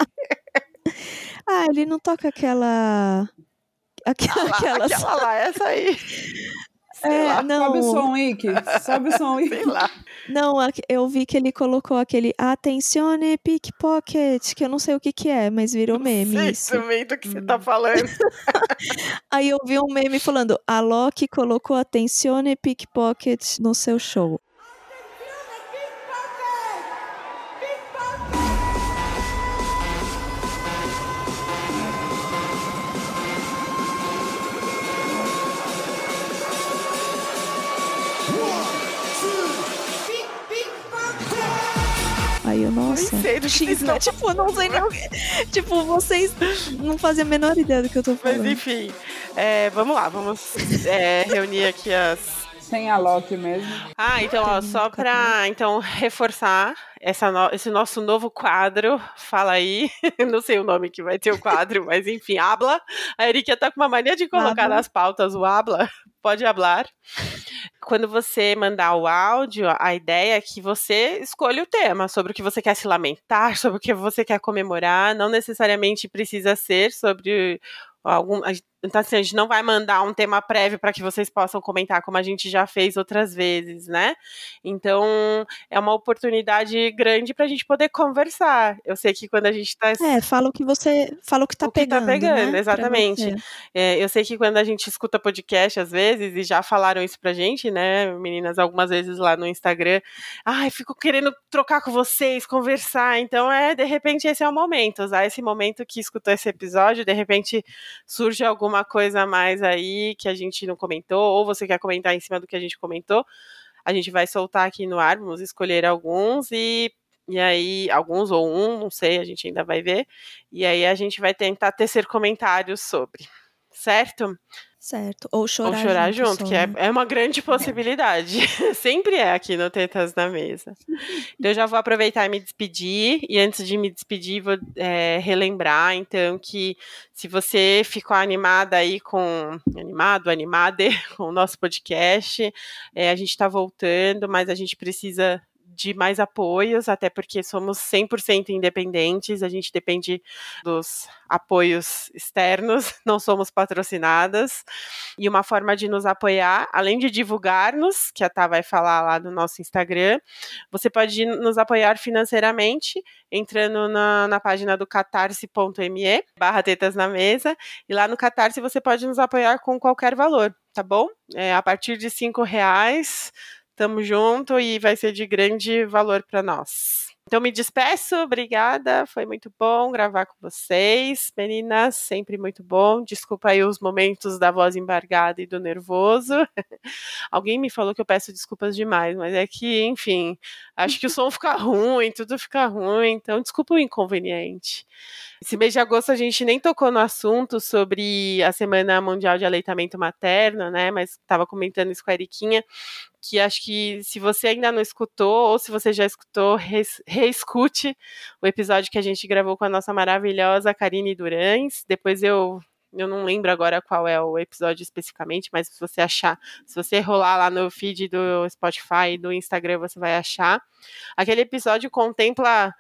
Ele não toca aquela Aquela lá, essa aí. Sei lá. Não. Sobe o som, Ike. Sobe o som, Ike. Sei lá. Não, eu vi que ele colocou aquele Attenzione Pickpocket, que eu não sei o que é, mas virou meme. Sei Isso. também do que você tá falando. Aí eu vi um meme falando: Alok colocou Attenzione Pickpocket no seu show. Aí eu, nossa, sei do que X, né? Tipo, não sei nem o que. Tipo, vocês não fazem a menor ideia do que eu tô falando. Mas enfim, vamos lá, vamos reunir aqui as... Sem Alok mesmo. Então, ó, só pra reforçar esse nosso novo quadro, fala aí, não sei o nome que vai ter o quadro, mas enfim, habla. A Erika tá com uma mania de colocar nas pautas o habla, pode hablar. Quando você mandar o áudio, a ideia é que você escolha o tema, sobre o que você quer se lamentar, sobre o que você quer comemorar, não necessariamente precisa ser sobre algum... Então, assim, a gente não vai mandar um tema prévio para que vocês possam comentar, como a gente já fez outras vezes, né? Então, é uma oportunidade grande para a gente poder conversar. Eu sei que quando a gente está... fala o que tá pegando, né? Exatamente. Eu sei que quando a gente escuta podcast, às vezes, e já falaram isso pra gente, né, meninas, algumas vezes lá no Instagram, fico querendo trocar com vocês, conversar. Então, de repente, esse é o momento. Usar esse momento que escutou esse episódio, de repente, surge alguma coisa a mais aí que a gente não comentou, ou você quer comentar em cima do que a gente comentou, a gente vai soltar aqui no ar, vamos escolher alguns e aí, alguns ou não sei, a gente ainda vai ver, e aí a gente vai tentar tecer comentários sobre, certo? Certo, ou chorar junto só, que né? é uma grande possibilidade. Sempre é aqui no Tetas na Mesa. Então eu já vou aproveitar e me despedir, e antes de me despedir vou relembrar, então, que se você ficou animada aí animada com o nosso podcast, a gente está voltando, mas a gente precisa de mais apoios, até porque somos 100% independentes, a gente depende dos apoios externos, não somos patrocinadas, e uma forma de nos apoiar, além de divulgar-nos, que a Tá vai falar lá no nosso Instagram, você pode nos apoiar financeiramente, entrando na página do catarse.me/tetas na mesa, e lá no Catarse você pode nos apoiar com qualquer valor, tá bom? A partir de R$5, tamo junto e vai ser de grande valor para nós. Então me despeço, obrigada, foi muito bom gravar com vocês, meninas, sempre muito bom. Desculpa aí os momentos da voz embargada e do nervoso. Alguém me falou que eu peço desculpas demais, mas é que, enfim, acho que o som fica ruim, tudo fica ruim, então desculpa o inconveniente. Esse mês de agosto a gente nem tocou no assunto sobre a Semana Mundial de Aleitamento Materno, né, mas estava comentando isso com a Eriquinha, que acho que se você ainda não escutou, ou se você já escutou, reescute o episódio que a gente gravou com a nossa maravilhosa Karine Durães. Depois eu não lembro agora qual é o episódio especificamente, mas se você achar, se você rolar lá no feed do Spotify e do Instagram, você vai achar. Aquele episódio contempla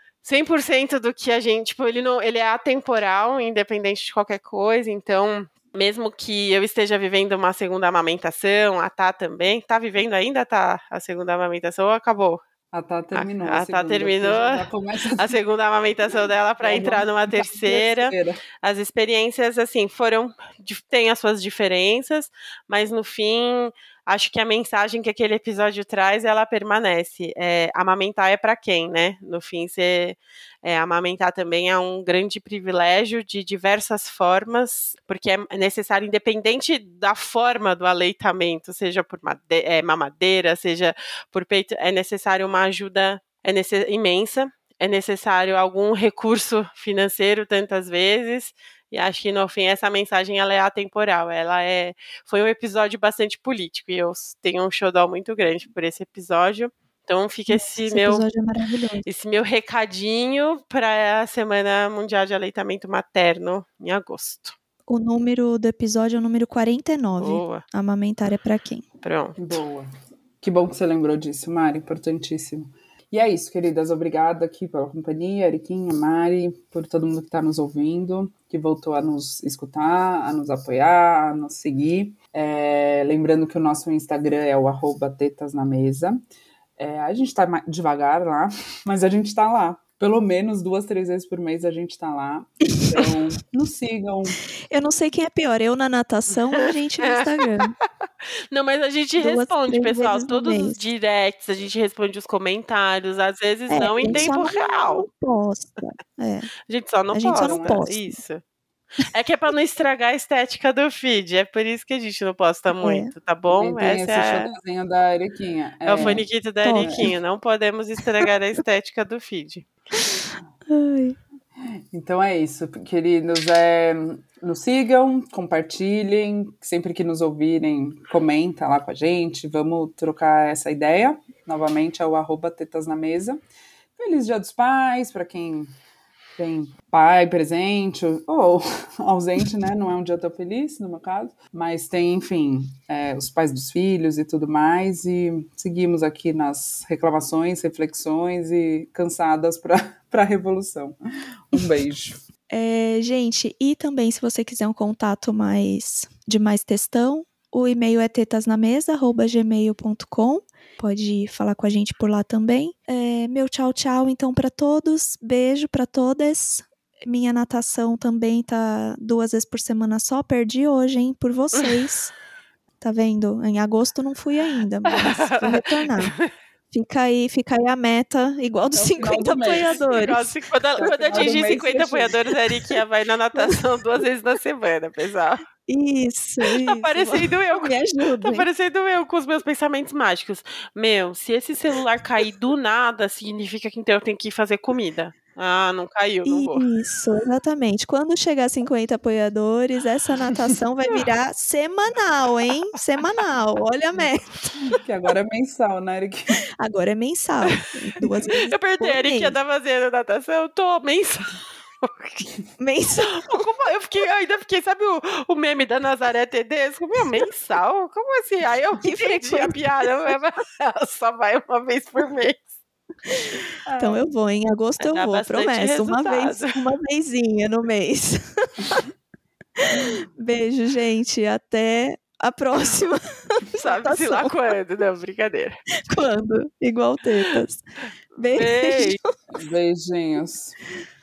100% do que a gente, tipo, ele é atemporal, independente de qualquer coisa, então... Mesmo que eu esteja vivendo uma segunda amamentação, a Tá também. Tá vivendo ainda, Tá, a segunda amamentação ou acabou? A Tá terminou. A Tá terminou a segunda amamentação dela para entrar numa terceira. As experiências, assim, têm as suas diferenças, mas no fim, acho que a mensagem que aquele episódio traz, ela permanece. Amamentar é para quem, né? No fim, amamentar também é um grande privilégio de diversas formas, porque é necessário, independente da forma do aleitamento, seja por mamadeira, seja por peito, é necessário uma ajuda imensa, é necessário algum recurso financeiro tantas vezes, E acho que, no fim, essa mensagem ela é atemporal. Foi um episódio bastante político. E eu tenho um showdown muito grande por esse episódio. Então fica esse episódio é maravilhoso. meu recadinho para a Semana Mundial de Aleitamento Materno em agosto. O número do episódio é o número 49. Boa. Amamentar é pra quem? Pronto. Boa. Que bom que você lembrou disso, Mari. Importantíssimo. E é isso, queridas. Obrigada aqui pela companhia, Eriquinha, Mari, por todo mundo que está nos ouvindo, que voltou a nos escutar, a nos apoiar, a nos seguir. Lembrando que o nosso Instagram é o @tetasnamesa. A gente tá devagar lá, mas a gente tá lá. Pelo menos 2, 3 vezes por mês a gente tá lá. Então, nos sigam. Eu não sei quem é pior, eu na natação ou a gente no Instagram. Não, mas a gente 2, responde, 3 pessoal. vezes no Todos mês. os directs, a gente responde os comentários. Às vezes não em a gente tempo só real. não posta. A gente só não A gente só não posta. posta. Isso. É que é pra não estragar a estética do feed. É por isso que a gente não posta muito, tá bom? Tem esse showzinho da Eriquinha. É o faniquito da Eriquinha. Não podemos estragar a estética do feed. Ai. Então é isso, queridos. Nos sigam, compartilhem. Sempre que nos ouvirem, comenta lá com a gente. Vamos trocar essa ideia. Novamente é o @tetasnamesa. Feliz Dia dos Pais, para quem tem pai presente ou ausente, né? Não é um dia tão feliz, no meu caso. Mas tem, enfim, os pais dos filhos e tudo mais. E seguimos aqui nas reclamações, reflexões e cansadas para a revolução. Um beijo. Gente, e também se você quiser um contato de mais textão, o e-mail é tetasnamesa@gmail.com. Pode falar com a gente por lá também. Meu tchau, tchau, então, para todos. Beijo para todas. Minha natação também tá 2 vezes por semana só. Perdi hoje, hein, por vocês. Tá vendo? Em agosto não fui ainda, mas vou retornar. Fica aí a meta, igual dos 50 apoiadores. Quando atingir 50 apoiadores, a Eriquinha vai na natação 2 vezes na semana, pessoal. Isso. Tá parecendo eu. Me ajuda. Tá parecendo eu com os meus pensamentos mágicos. Se esse celular cair do nada, significa que então eu tenho que fazer comida. Ah, não caiu, não vou. Isso, exatamente. Quando chegar a 50 apoiadores, essa natação vai virar semanal, hein? Semanal, olha a meta. Que agora é mensal, né, Eric? Agora é mensal. 2 vezes eu perdi, a Eric tá fazendo natação, eu tô mensal. Mensal. Eu ainda fiquei, sabe o meme da Nazaré Tedesco? Mensal? Como assim? Aí eu entendi a piada, ela só vai uma vez por mês. Então eu vou, em agosto eu vou, prometo, uma vezinha no mês. Beijo, gente, até a próxima. Sabe-se lá quando, não, brincadeira. Quando? Igual tetas. Beijo. Beijinhos.